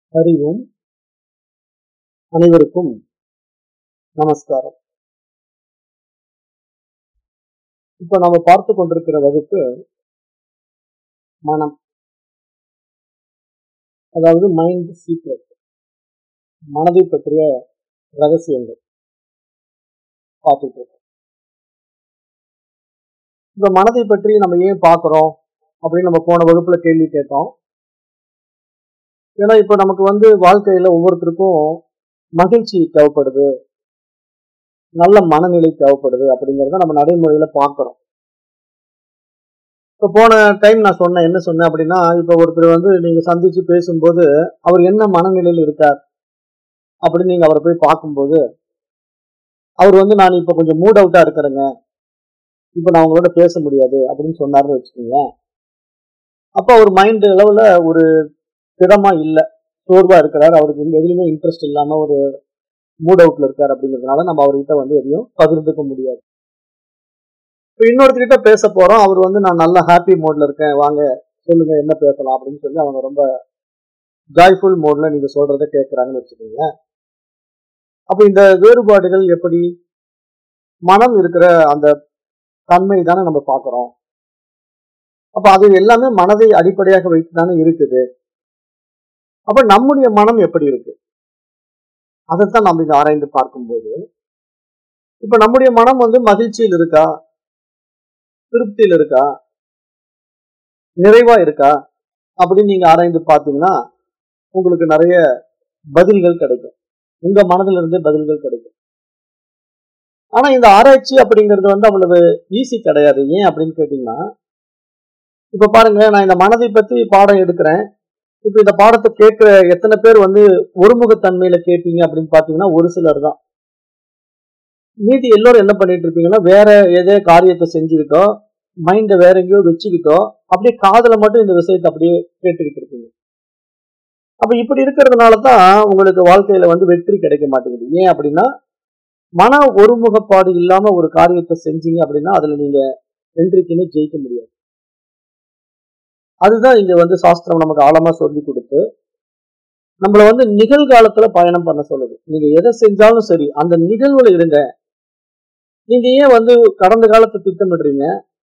அறிவும் அனைவருக்கும் நமஸ்காரம். இப்ப நாம பார்த்து கொண்டிருக்கிற வகுப்பு மனம், அதாவது மைண்ட் சீக்ரெட், மனதை பற்றிய ரகசியங்கள் பார்த்துட்டு இருக்கோம். இப்ப மனதை பற்றி நம்ம ஏன் பார்க்கிறோம் அப்படின்னு நம்ம போன வகுப்புல கேள்வி கேட்டோம். ஏன்னா இப்ப நமக்கு வாழ்க்கையில ஒவ்வொருத்தருக்கும் மகிழ்ச்சி தேவைப்படுது, நல்ல மனநிலை தேவைப்படுது அப்படிங்கறத நம்ம நடைமுறையில பார்க்கிறோம். இப்ப போன டைம் நான் என்ன சொன்னேன் அப்படின்னா, இப்ப ஒருத்தர் நீங்க சந்திச்சு பேசும்போது அவர் என்ன மனநிலையில் இருக்கார் அப்படின்னு நீங்க அவரை போய் பார்க்கும்போது, அவர் நான் இப்ப கொஞ்சம் மூட் அவுட்டா இருக்கிறேங்க, இப்ப நான் உங்களோட பேச முடியாது அப்படின்னு சொன்னாருன்னு வச்சுக்கோங்களேன். அப்ப அவர் மைண்ட் அளவுல ஒரு திடமா இல்ல, சோர்வா இருக்கிறார், அவருக்கு எதுலையுமே இன்ட்ரெஸ்ட் இல்லாம ஒரு மூட் அவுட்ல இருக்காரு. அப்படிங்கிறதுனால நம்ம அவர்கிட்ட எதையும் பகிர்ந்துக்க முடியாது. இப்ப இன்னொருத்தர்கிட்ட பேச போறோம், அவர் நான் நல்ல ஹாப்பி மோட்ல இருக்கேன், வாங்க சொல்லுங்க என்ன பேசலாம் அப்படின்னு சொல்லி அவங்க ரொம்ப ஜாய்ஃபுல் மோட்ல நீங்க சொல்றதை கேட்கறாங்கன்னு வச்சுக்கோங்க. அப்ப இந்த வேறுபாடுகள் எப்படி? மனம் இருக்கிற அந்த தன்மை தானே நம்ம பார்க்கிறோம். அப்ப அது எல்லாமே மனதை அடிப்படையாக வைத்து தானே இருக்குது. அப்ப நம்முடைய மனம் எப்படி இருக்கு, அதைத்தான் நம்ம இங்க ஆராய்ந்து பார்க்கும்போது, இப்ப நம்முடைய மனம் மகிழ்ச்சியில் இருக்கா, திருப்தியில் இருக்கா, நிறைவா இருக்கா அப்படின்னு நீங்க ஆராய்ந்து பார்த்தீங்கன்னா உங்களுக்கு நிறைய பதில்கள் கிடைக்கும், உங்க மனதிலிருந்தே பதில்கள் கிடைக்கும். ஆனா இந்த ஆராய்ச்சி அப்படிங்கிறது அவ்வளவு ஈஸி கிடையாது. ஏன் அப்படின்னு கேட்டீங்கன்னா, இப்ப பாருங்க, நான் இந்த மனதை பத்தி பாடம் எடுக்கிறேன். இப்ப இந்த பாடத்தை கேட்கிற எத்தனை பேர் ஒருமுகத்தன்மையில கேட்பீங்க அப்படின்னு பாத்தீங்கன்னா ஒரு சிலர் தான். மீதி எல்லோரும் என்ன பண்ணிட்டு இருப்பீங்கன்னா, வேற ஏதோ காரியத்தை செஞ்சுக்கிட்டோ, மைண்ட வேற எங்கேயோ வச்சுக்கிட்டோ, அப்படியே காதுல மட்டும் இந்த விஷயத்தை அப்படியே கேட்டுக்கிட்டு இருப்பீங்க. அப்ப இப்படி இருக்கிறதுனாலதான் உங்களுக்கு வாழ்க்கையில வெற்றி கிடைக்க மாட்டேங்குது. ஏன் அப்படின்னா, மன ஒருமுகப்பாடு இல்லாம ஒரு காரியத்தை செஞ்சீங்க அப்படின்னா அதுல நீங்க என்றைக்குமே ஜெயிக்க முடியாது. அதுதான் இங்க சாஸ்திரம் நமக்கு ஆழமா சொல்லி கொடுத்து நம்மள நிகழ்காலத்துல பயணம் பண்ண சொல்லுது. நீங்க எதை செஞ்சாலும் சரி அந்த நிகழ்வுல இருங்க. நீங்க ஏன் கடந்த காலத்தை திட்டமிடுறீங்க,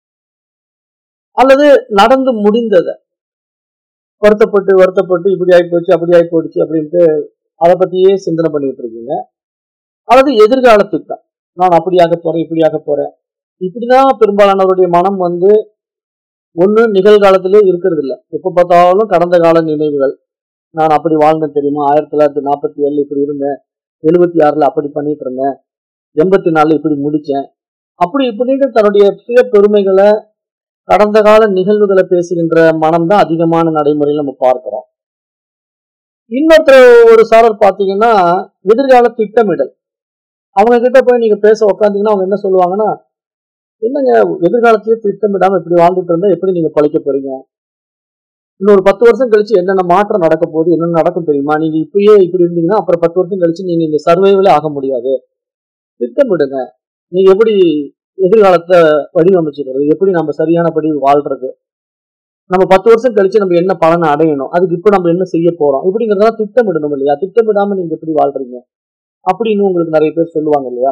அல்லது நடந்து முடிந்தத வருத்தப்பட்டு வருத்தப்பட்டு இப்படி ஆயிப்போச்சு அப்படி ஆயிப்போச்சு அப்படின்ட்டு அதை பத்தியே சிந்தனை பண்ணிட்டு இருக்கீங்க. அல்லது எதிர்கால திட்டம், நான் அப்படியாக போறேன் இப்படியாக போறேன். இப்படிதான் பெரும்பாலானவருடைய மனம் ஒண்ணு நிகழ்காலத்திலே இருக்கிறது இல்ல. எப்ப பார்த்தாலும் கடந்த கால நினைவுகள். நான் அப்படி வாழ்ந்தேன் தெரியுமா, 1947 இப்படி இருந்தேன், 76ல அப்படி பண்ணிட்டு இருந்தேன், 84 இப்படி முடிச்சேன், அப்படி இப்படின்னு தன்னுடைய சுய பெருமைகளை, கடந்த கால நிகழ்வுகளை பேசுகின்ற மனம் தான் அதிகமான நடைமுறையில் நம்ம பார்க்கிறோம். இன்னொருத்தர் ஒரு சாரர் பார்த்தீங்கன்னா எதிர்கால திட்டமிடல். அவங்க கிட்ட போய் நீங்க பேச உட்காந்தீங்கன்னா அவங்க என்ன சொல்லுவாங்கன்னா, என்னங்க எதிர்காலத்திலேயே திட்டமிடாம இப்படி வாழ்ந்துட்டு இருந்தா எப்படி நீங்க பழைக்க போறீங்க, இன்னொரு 10 வருஷம் கழிச்சு என்னென்ன மாற்றம் நடக்க போகுது, என்னென்ன நடக்கும் தெரியுமா, நீங்க இப்பயே இப்படி இருந்தீங்கன்னா அப்புறம் 10 வருஷம் கழிச்சு நீங்க இந்த சர்வைவலே ஆக முடியாது, திட்டமிடுங்க. நீங்க எப்படி எதிர்காலத்தை வடிவமைச்சுக்கிறது, எப்படி நம்ம சரியானபடி வாழ்றது, நம்ம 10 வருஷம் கழிச்சு நம்ம என்ன பலனை அடையணும், அதுக்கு இப்ப நம்ம என்ன செய்ய போறோம், இப்படிங்கிறதெல்லாம் திட்டமிடணும் இல்லையா. திட்டமிடாம நீங்க எப்படி வாழ்றீங்க அப்படின்னு உங்களுக்கு நிறைய பேர் சொல்லுவாங்க இல்லையா.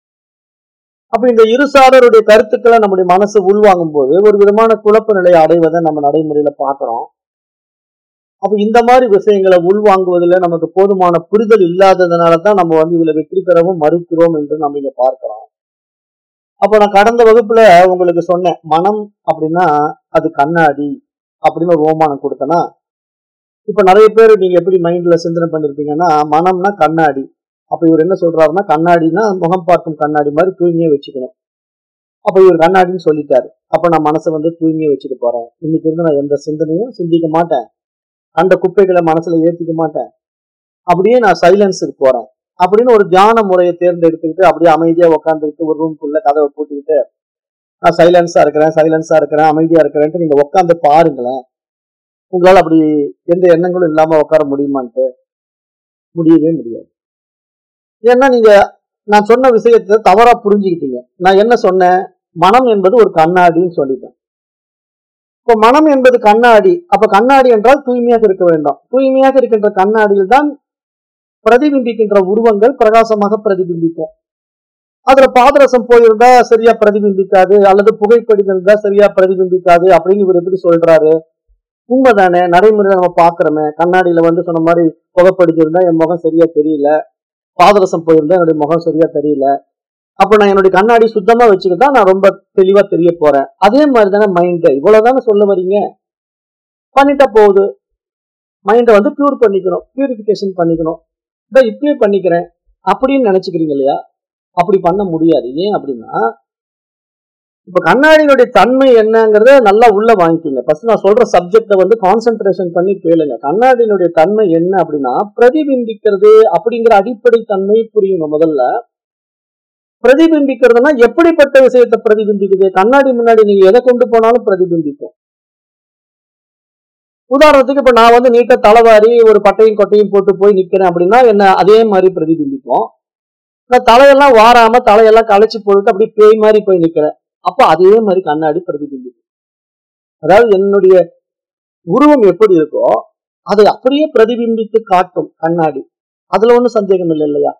அப்ப இந்த இருசாரருடைய கருத்துக்களை நம்முடைய மனசு உள்வாங்கும் போது ஒரு விதமான குழப்ப நிலையை அடைவதை நம்ம நடைமுறையில பார்க்கிறோம். அப்ப இந்த மாதிரி விஷயங்களை உள்வாங்குவதில் நமக்கு போதுமான புரிதல் இல்லாததுனாலதான் நம்ம இதுல வெற்றி பெறவும் மறுக்கிறோம் என்று நம்ம இங்க பார்க்கிறோம். அப்ப நான் கடந்த வகுப்புல உங்களுக்கு சொன்னேன், மனம் அப்படின்னா அது கண்ணாடி அப்படின்னு ஒரு ஓமானம் கொடுத்தனா. இப்ப நிறைய பேர் நீங்க எப்படி மைண்ட்ல சிந்தனை பண்ணிருப்பீங்கன்னா, மனம்னா கண்ணாடி. அப்ப இவர் என்ன சொல்றாருன்னா, கண்ணாடினா முகம் பார்க்கும் கண்ணாடி மாதிரி தூய்மையா வச்சுக்கணும். அப்ப இவர் கண்ணாடின்னு சொல்லிட்டாரு. அப்ப நான் மனசை தூய்மையா வச்சுக்க போறேன், இன்னைக்கு நான் எந்த சிந்தனையும் சிந்திக்க மாட்டேன், அந்த குப்பைகளை மனசுல ஏத்திக்க மாட்டேன், அப்படியே நான் சைலன்ஸுக்கு போறேன் அப்படின்னு ஒரு தியான முறையை தேர்ந்தெடுத்துக்கிட்டு அப்படியே அமைதியா உட்காந்துக்கிட்டு ஒரு ரூம்குள்ள கதவை பூட்டிக்கிட்டு நான் சைலன்ஸா இருக்கிறேன் அமைதியா இருக்கிறேன்ட்டு நீங்க உட்காந்து பாருங்களேன். உங்களால அப்படி எந்த எண்ணங்களும் இல்லாம உட்கார முடியுமான்ட்டு முடியவே முடியாது. ஏன்னா நீங்க நான் சொன்ன விஷயத்தை தவறா புரிஞ்சுக்கிட்டீங்க. நான் என்ன சொன்னேன், மனம் என்பது ஒரு கண்ணாடின்னு சொல்லிட்டேன். இப்ப மனம் என்பது கண்ணாடி. அப்ப கண்ணாடி என்றால் தூய்மையாக இருக்க வேண்டும். தூய்மையாக இருக்கின்ற கண்ணாடியில் தான் பிரதிபிம்பிக்கின்ற உருவங்கள் பிரகாசமாக பிரதிபிம்பிக்கும். அதுல பாதரசம் போயிருந்தா சரியா பிரதிபிம்பிக்காது, அல்லது புகைப்படிதல் இருந்தா சரியா பிரதிபிம்பிக்காது அப்படின்னு இவர் எப்படி சொல்றாரு? உண்மைதானே, நடைமுறையில நம்ம பாக்குறோமே. கண்ணாடியில சொன்ன மாதிரி புகைப்படிச்சிருந்தா என் முகம் சரியா தெரியல, பாதரசம் போயிருந்தா என்னுடைய முகம் சரியா தெரியல. அப்ப நான் என்னுடைய கண்ணாடி சுத்தமா வச்சுக்கிட்டா நான் ரொம்ப தெளிவா தெரிய போறேன். அதே மாதிரி தானே மைண்ட். இவ்வளவுதானே சொல்ல வரீங்க. பண்ணிட்டா போகுது. மைண்டை பியூர் பண்ணிக்கணும், பியூரிபிகேஷன் பண்ணிக்கணும். இப்பயே பண்ணிக்கிறேன் அப்படின்னு நினைச்சுக்கிறீங்க இல்லையா? அப்படி பண்ண முடியாது. ஏன் அப்படின்னா, இப்ப கண்ணாடியினுடைய தன்மை என்னங்கறத நல்லா உள்ள வாங்கிக்கோங்க. ஃபர்ஸ்ட் நான் சொல்ற சப்ஜெக்ட கான்சென்ட்ரேஷன் பண்ணி கேளுங்க. கண்ணாடியினுடைய தன்மை என்ன அப்படின்னா, பிரதிபிம்பிக்கிறது அப்படிங்கிற அடிப்படை தன்மை புரியணும். முதல்ல பிரதிபிம்பிக்கிறதுனா எப்படிப்பட்ட விஷயத்தை பிரதிபிம்பிக்குது? கண்ணாடி முன்னாடி நீங்க எதை கொண்டு போனாலும் பிரதிபிம்பிக்கும். உதாரணத்துக்கு இப்ப நான் நீட்ட தலைவாரி ஒரு பட்டையும் கொட்டையும் போட்டு போய் நிக்கிறேன் அப்படின்னா என்ன அதே மாதிரி பிரதிபிம்பிக்கும். நான் தலையெல்லாம் வாராம தலையெல்லாம் களைச்சு போட்டு அப்படியே பேய் மாதிரி போய் நிக்கிறேன். அப்ப அதே மாதிரி கண்ணாடி பிரதிபிம்பிக்கும். அதாவது என்னுடைய உருவம் எப்படி இருக்கோ அதை அப்படியே பிரதிபிம்பித்து காட்டும் கண்ணாடி. அதுல ஒண்ணும் சந்தேகம் இல்லை இல்லையா?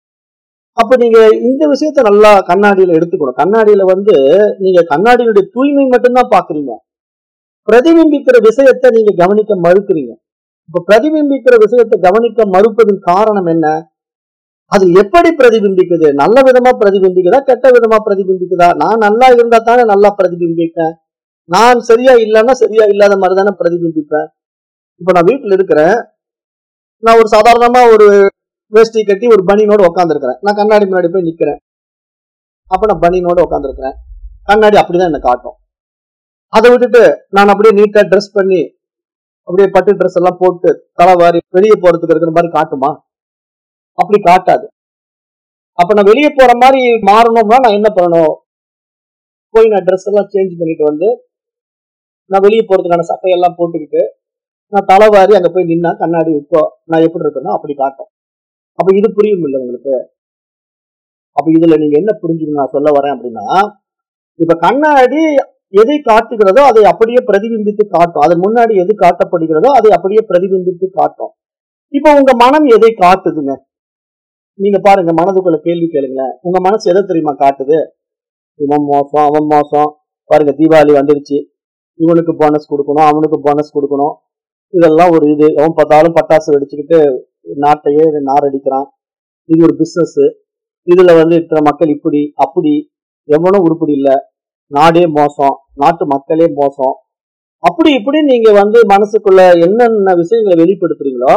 அப்ப நீங்க இந்த விஷயத்த நல்லா கண்ணாடியில எடுத்துக்கணும். கண்ணாடியில நீங்க கண்ணாடியினுடைய தூய்மை மட்டும்தான் பாக்குறீங்க. பிரதிபிம்பிக்கிற விஷயத்தை நீங்க கவனிக்க மறுக்கிறீங்க. இப்ப பிரதிபிம்பிக்கிற விஷயத்தை கவனிக்க மறுப்பதின் காரணம் என்ன? அது எப்படி பிரதிபிம்பிக்குது? நல்ல விதமா பிரதிபிம்பிக்குதா, கெட்ட விதமா பிரதிபிம்பிக்குதா? நான் நல்லா இருந்தா தானே நல்லா பிரதிபிம்பிப்பேன். நான் சரியா இல்லைன்னா சரியா இல்லாத மாதிரி தானே பிரதிபிம்பிப்பேன். இப்ப நான் வீட்டுல இருக்கிறேன். நான் ஒரு சாதாரணமா ஒரு வேஷ்டி கட்டி ஒரு பனியனோட உட்காந்துருக்கிறேன். நான் கண்ணாடி முன்னாடி போய் நிக்கிறேன். அப்ப நான் பனியனோட உட்காந்துருக்கிறேன். கண்ணாடி அப்படிதான் என்ன காட்டும். அதை விட்டுட்டு நான் அப்படியே நீட்டா ட்ரெஸ் பண்ணி அப்படியே பட்டு ட்ரெஸ் எல்லாம் போட்டு தலைவாரி வெளியே போறதுக்கு இருக்கிற மாதிரி காட்டுமா? அப்படி காட்டாது. அப்ப நான் வெளியே போற மாதிரி மாறணும்னா நான் என்ன பண்ணணும்? போய் நான் ட்ரெஸ் எல்லாம் சேஞ்ச் பண்ணிட்டு நான் வெளியே போறதுக்கான சட்டையெல்லாம் போட்டுக்கிட்டு நான் தலைவாரி அங்க போய் நின்னா கண்ணாடி இப்போ நான் எப்படி இருக்கணும் அப்படி காட்டும். அப்ப இது புரியும் இல்லை உங்களுக்கு? அப்ப இதுல நீங்க என்ன புரிஞ்சுக்கணும் நான் சொல்ல வரேன் அப்படின்னா, இப்ப கண்ணாடி எதை காட்டுகிறதோ அதை அப்படியே பிரதிபிம்பித்து காட்டும். அதன் முன்னாடி எது காட்டப்படுகிறதோ அதை அப்படியே பிரதிபிம்பித்து காட்டும். இப்ப உங்க மனம் எதை காட்டுதுங்க? நீங்க பாருங்க, மனதுக்குள்ள கேள்வி கேளுங்க. உங்க மனசு எதை தெரியுமா காட்டுது? இவன் மோசம், அவன் மோசம். பாருங்க, தீபாவளி வந்துருச்சு, இவனுக்கு போனஸ் கொடுக்கணும், அவனுக்கு போனஸ் கொடுக்கணும். இதெல்லாம் ஒரு இது. எவன் பார்த்தாலும் பட்டாசு வெடிச்சுக்கிட்டு நாட்டையே நாரடிக்கிறான். இது ஒரு பிசினஸ். இதுல இத்தனை மக்கள் இப்படி அப்படி, எவனும் உருப்படி இல்லை, நாடே மோசம், நாட்டு மக்களே மோசம், அப்படி இப்படி நீங்க மனசுக்குள்ள என்னென்ன விஷயங்களை வெளிப்படுத்துறீங்களோ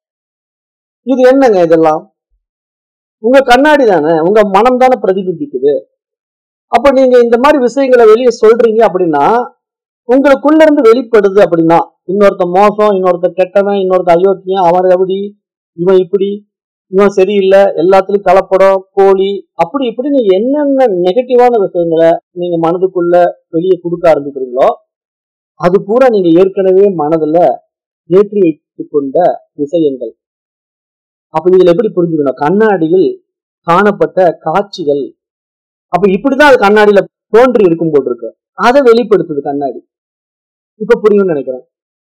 இது என்னங்க? இதெல்லாம் உங்க கண்ணாடி தானே, உங்க மனம் தானே பிரதிபிம்பிக்குது. அப்ப நீங்க இந்த மாதிரி விஷயங்களை வெளியே சொல்றீங்க அப்படின்னா உங்களுக்குள்ள இருந்து வெளிப்படுது. அப்படின்னா இன்னொருத்த மோசம், இன்னொருத்த கெட்டவன், இன்னொருத்த அயோக்கியன், அவன் எப்படி, இவன் இப்படி, இவன் சரியில்லை, எல்லாத்துலயும் கலப்படம், போலி, அப்படி இப்படி நீங்க என்னென்ன நெகட்டிவான விஷயங்களை நீங்க மனதுக்குள்ள வெளியே கொடுக்க ஆரம்பிக்கிறீங்களோ அது பூரா நீங்க ஏற்கனவே மனதுல ஏற்றி வைத்துக் கொண்ட விஷயங்கள். அப்ப இதுல எப்படி புரிஞ்சுக்கணும்? கண்ணாடியில் காணப்பட்ட காட்சிகள். அப்ப இப்படிதான் அது கண்ணாடியில தோன்றி இருக்கும் போல் இருக்கு. அதை வெளிப்படுத்துது கண்ணாடி. இப்ப புரியும்னு நினைக்கிறேன்.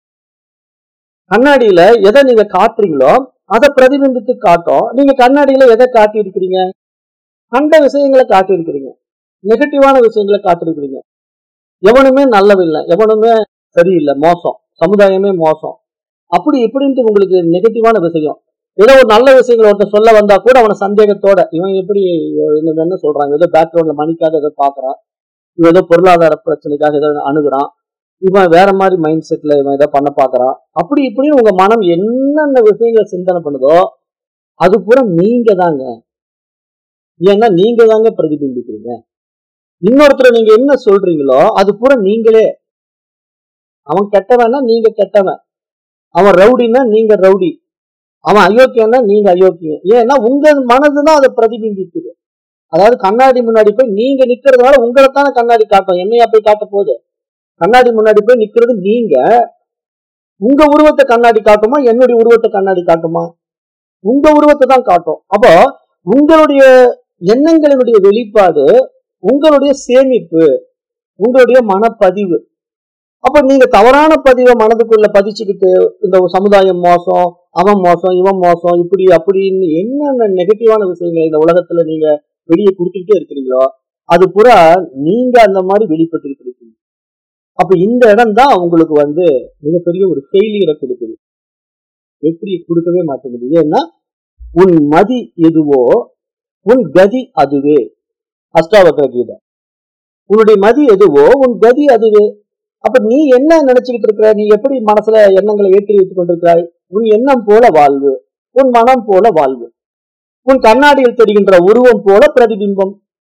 கண்ணாடியில எதை நீங்க காட்டுறீங்களோ அதை பிரதிபிம்பித்து காட்டும். நீங்க கண்ணாடியில எதை காட்டி இருக்கிறீங்க? கண்ட விஷயங்களை காட்டி இருக்கிறீங்க, நெகட்டிவான விஷயங்களை காட்டிருக்கிறீங்க. எவனுமே நல்லவில்லை, எவனுமே சரியில்லை, மோசம், சமுதாயமே மோசம், அப்படி இப்படின்ட்டு உங்களுக்கு நெகட்டிவான விஷயம். ஏதோ ஒரு நல்ல விஷயங்கள் ஒருத்தர் சொல்ல வந்தா கூட அவனை சந்தேகத்தோட, இவன் எப்படி என்ன சொல்றாங்க, ஏதோ பேக்ரவுண்ட்ல மணிக்காக ஏதோ பாக்குறான், இவன் ஏதோ பொருளாதார பிரச்சனைக்காக ஏதோ அணுகுறான், இவன் வேற மாதிரி மைண்ட் செட்ல இவன் ஏதோ பண்ண பாக்குறான், அப்படி இப்படின்னு உங்க மனம் என்னென்ன விஷயங்களை சிந்தனை பண்ணுதோ அது பூரா நீங்க தாங்க. ஏன்னா நீங்க தாங்க பிரதிபிம்பிக்கிறீங்க. இன்னொருத்தர் நீங்க என்ன சொல்றீங்களோ அது பூரா நீங்களே. அவன் கெட்டவன்னா நீங்க கெட்டவன், அவன் ரவுடின்னா நீங்க ரவுடி, அவன் அயோக்கியன்னா நீங்க அயோக்கியம். ஏன்னா உங்க மனதுதான் அதை பிரதிபிம்பிக்குது. அதாவது கண்ணாடி முன்னாடி போய் நீங்க நிக்கிறதுனால உங்களைத்தானே கண்ணாடி காட்டும், என்னையா போய் காட்ட போகுது? கண்ணாடி முன்னாடி போய் நிக்கிறது நீங்க. உங்க உருவத்தை கண்ணாடி காட்டுமா, என்னுடைய உருவத்தை கண்ணாடி காட்டுமா? உங்க உருவத்தை தான் காட்டும். அப்போ உங்களுடைய எண்ணங்களினுடைய வெளிப்பாடு, உங்களுடைய சேமிப்பு, உங்களுடைய மனப்பதிவு. அப்ப நீங்க தவறான பதிவை மனதுக்குள்ள பதிச்சுக்கிட்டு இந்த சமுதாயம் மோசம், அவன் மோசம், இவன் மோசம், இப்படி அப்படின்னு என்னென்ன நெகட்டிவான விஷயங்களை இந்த உலகத்துல நீங்க வெளியே கொடுத்துக்கிட்டே இருக்கிறீங்களோ அது பூரா நீங்க அந்த மாதிரி வெளிப்பட்டு இருக்கீங்க. அப்ப இந்த இடம் தான் உங்களுக்கு மிகப்பெரிய ஒரு ஃபெயிலியரை கொடுக்குது. வெற்றியை கொடுக்கவே மாட்டேங்குது. ஏன்னா உன் மதி எதுவோ உன் கதி அதுவே. அஷ்டாவக்ர கீதை. உன்னுடைய மதி எதுவோ உன் கதி அதுவே. அப்ப நீ என்ன நினைச்சுக்கிட்டு இருக்கிற, நீ எப்படி மனசுல எண்ணங்களை ஏற்றி வைத்துக் கொண்டிருக்கிறாய்? உன் எண்ணம் போல வாழ்வு, உன் மனம் போல வாழ்வு, உன் கண்ணாடியில் தெரிகின்ற உருவம் போல பிரதிபிம்பம்.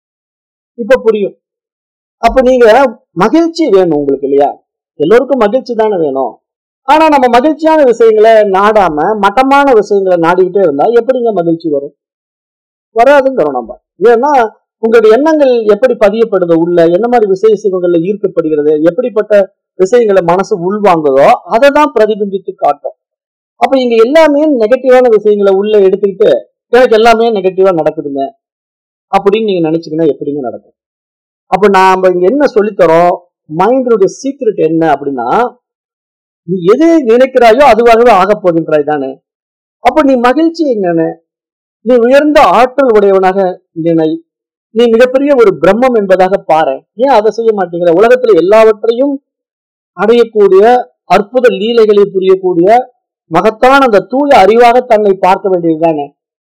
இப்ப புரியும். அப்ப நீங்க மகிழ்ச்சி வேணும் உங்களுக்கு இல்லையா? எல்லோருக்கும் மகிழ்ச்சி தானே வேணும். ஆனா நம்ம மகிழ்ச்சியான விஷயங்களை நாடாம மட்டமான விஷயங்களை நாடிக்கிட்டே இருந்தா எப்படிங்க மகிழ்ச்சி வரும்? வராதுங்கிறோம் நம்ம. ஏன்னா உங்களுடைய எண்ணங்கள் எப்படி பதியப்படுதோ, உள்ள என்ன மாதிரி விசேஷங்கள்ல ஈர்க்கப்படுகிறது, எப்படிப்பட்ட விஷயங்களை மனசு உள்வாங்குதோ அதை தான் பிரதிபிம்பித்து காட்டும். அப்ப இங்க எல்லாமே நெகட்டிவான விஷயங்களை உள்ள எடுத்துக்கிட்டு எனக்கு எல்லாமே நெகட்டிவா நடக்குதுங்க அப்படின்னு நீங்க நினைச்சீங்கன்னா எப்படிங்க நடக்கும்? அப்ப நாம இங்க என்ன சொல்லித்தரோம், மைண்டினுடைய சீக்ரெட் என்ன அப்படின்னா, நீ எது நினைக்கிறாயோ அதுவாகவே ஆக போகின்றாய் தானே. அப்ப நீ மகிழ்ச்சி என்னன்னு, நீ உயர்ந்த ஆற்றல் உடையவனாக நினை, நீ மிகப்பெரிய ஒரு பிரம்மம் என்பதாக பாரு. ஏன் அதை செய்ய மாட்டேங்கிற? உலகத்துல எல்லாவற்றையும் அடையக்கூடிய அற்புத லீலைகளை புரியக்கூடிய மகத்தான அந்த தூய அறிவாக தன்னை பார்க்க வேண்டியது தானே.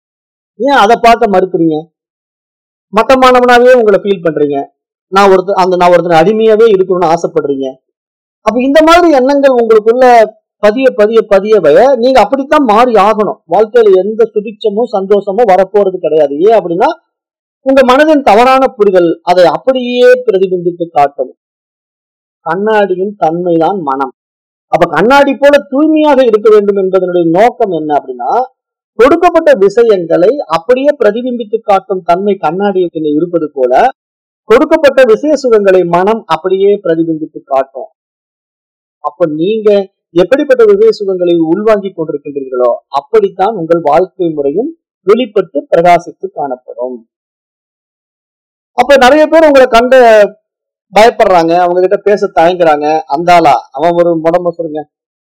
ஏன் அதை பார்க்க மறுக்கிறீங்க? மட்டமானவனாவே உங்களை ஃபீல் பண்றீங்க. நான் ஒருத்தர் அடிமையாவே இருக்கணும்னு ஆசைப்படுறீங்க. அப்ப இந்த மாதிரி எண்ணங்கள் உங்களுக்குள்ள பதிய பதிய பதியவை நீங்க அப்படித்தான் மாறி ஆகணும். வாழ்க்கையில எந்த சுபிட்சமும் சந்தோஷமும் வரப்போறது கிடையாது. ஏன் அப்படின்னா உங்க மனதின் தவறான புரிதல் அதை அப்படியே பிரதிபிம்பித்து காட்டும். கண்ணாடியின் தன்மைதான் மனம். அப்ப கண்ணாடி போல தூய்மையாக இருக்க வேண்டும் என்பதனுடைய நோக்கம் என்ன அப்படின்னா, கொடுக்கப்பட்ட விஷயங்களை அப்படியே பிரதிபிம்பித்து காட்டும் தன்மை கண்ணாடியத்தில் இருப்பது போல கொடுக்கப்பட்ட விஷய சுகங்களை மனம் அப்படியே பிரதிபிம்பித்து காட்டும். அப்ப நீங்க எப்படிப்பட்ட விஷய சுகங்களை உள்வாங்கி கொண்டிருக்கின்றீர்களோ அப்படித்தான் உங்கள் வாழ்க்கை முறையும் வெளிப்பட்டு பிரகாசித்து காணப்படும். அப்ப நிறைய பேர் உங்களை கண்டு பயப்படுறாங்க, அவங்க கிட்ட பேச தயங்குறாங்க. அந்தாளா அவன் ஒரு முடம்ப சொல்லுங்க,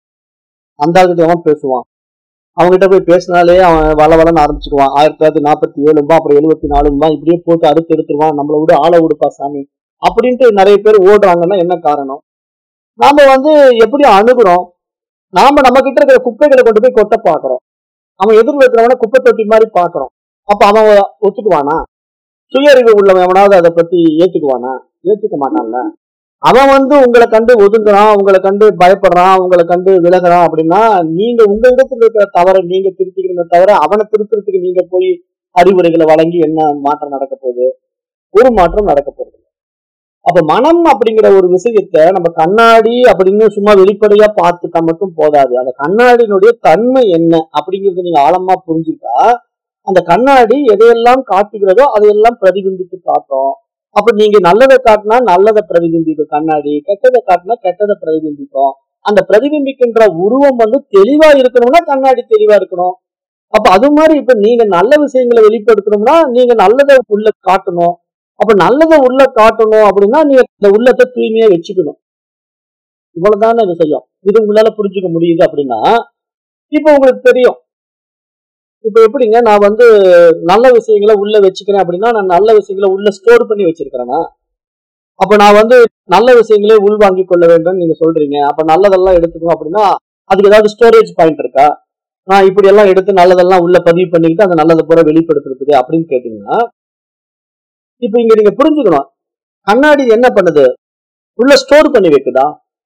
அந்த ஆளுகிட்ட அவன் பேசுவான், அவங்ககிட்ட போய் பேசினாலே அவன் வளவலன்னு ஆரம்பிச்சுக்குவான். 1947 அப்புறம் 74 இப்படியே போட்டு அறுத்து எடுத்துருவான், நம்மளை விட ஆளை விடுப்பா சாமி அப்படின்ட்டு நிறைய பேர் ஓடுறாங்கன்னா என்ன காரணம்? நாம எப்படி அணுகுறோம்? நாம நம்ம கிட்ட இருக்கிற குப்பைகளை கொண்டு போய் கொட்ட பாக்குறோம். அவன் எதிர்ல இருக்கிறவன குப்பை தொட்டி மாதிரி பாக்குறோம். அப்ப அவன் ஒத்துக்குவானா? சுய அறிவு உள்ளவன் எவனாவது அதை பத்தி ஏத்துக்குவானா? ஏத்துக்க மாட்டான்ல. அவன் உங்களை கண்டு ஒதுங்குறான், உங்களை கண்டு பயப்படுறான், உங்களை கண்டு விலகுறான் அப்படின்னா நீங்க உங்க இடத்துல இருக்கிற தவறை நீங்க திருத்திக்கணுமே தவிர அவனை திருத்துறதுக்கு நீங்க போய் அறிவுரைகளை வழங்கி என்ன மாற்றம் நடக்க போகுது? ஒரு மாற்றம் நடக்க போகுது. அப்ப மனம் அப்படிங்கிற ஒரு விஷயத்த நம்ம கண்ணாடி அப்படின்னு சும்மா வெளிப்படையா பார்த்துட்டா மட்டும் போதாது. அந்த கண்ணாடியினுடைய தன்மை என்ன அப்படிங்கறத நீங்க ஆழமா புரிஞ்சுட்டா அந்த கண்ணாடி எதையெல்லாம் காட்டுகிறதோ அதையெல்லாம் பிரதிபிம்பித்து காட்டும். அப்ப நீங்க நல்லதை காட்டினா நல்லதை பிரதிபிம்பிக்கும் கண்ணாடி, கெட்டதை காட்டினா கெட்டதை பிரதிபிம்பிக்கும். அந்த பிரதிபிம்பிக்கின்ற உருவம் தெளிவா இருக்கணும்னா கண்ணாடி தெளிவா இருக்கணும். அப்ப அது மாதிரி இப்ப நீங்க நல்ல விஷயங்களை வெளிப்படுத்தணும்னா நீங்க நல்லதை உள்ள காட்டணும். அப்ப நல்லதை உள்ள காட்டணும் அப்படின்னா நீங்க இந்த உள்ளத்தை தூய்மையா வச்சுக்கணும். இவ்வளவுதான விஷயம். இது உங்களால புரிஞ்சுக்க முடியுது அப்படின்னா இப்ப உங்களுக்கு தெரியும். இப்ப எப்படிங்க நான் நல்ல விஷயங்களை உள்ள வச்சுக்கிறேன் அப்படின்னா நான் நல்ல விஷயங்களை உள்ள ஸ்டோர் பண்ணி வச்சிருக்கிறேன்னா அப்ப நான் நல்ல விஷயங்களே உள்வாங்கி கொள்ள வேண்டும் நீங்க சொல்றீங்க. அப்ப நல்லதெல்லாம் எடுத்துக்கணும் அப்படின்னா அதுக்கு ஏதாவது ஸ்டோரேஜ் பாயிண்ட் இருக்கா? நான் இப்படி எல்லாம் எடுத்து நல்லதெல்லாம் உள்ள பதிவு பண்ணிக்கிட்டு அந்த நல்லதை பூரா வெளிப்படுத்துறதுக்கு அப்படின்னு கேட்டீங்கன்னா இப்ப இங்க நீங்க புரிஞ்சுக்கணும், கண்ணாடி என்ன பண்ணுது? உள்ள ஸ்டோர் பண்ணி வைக்குதா?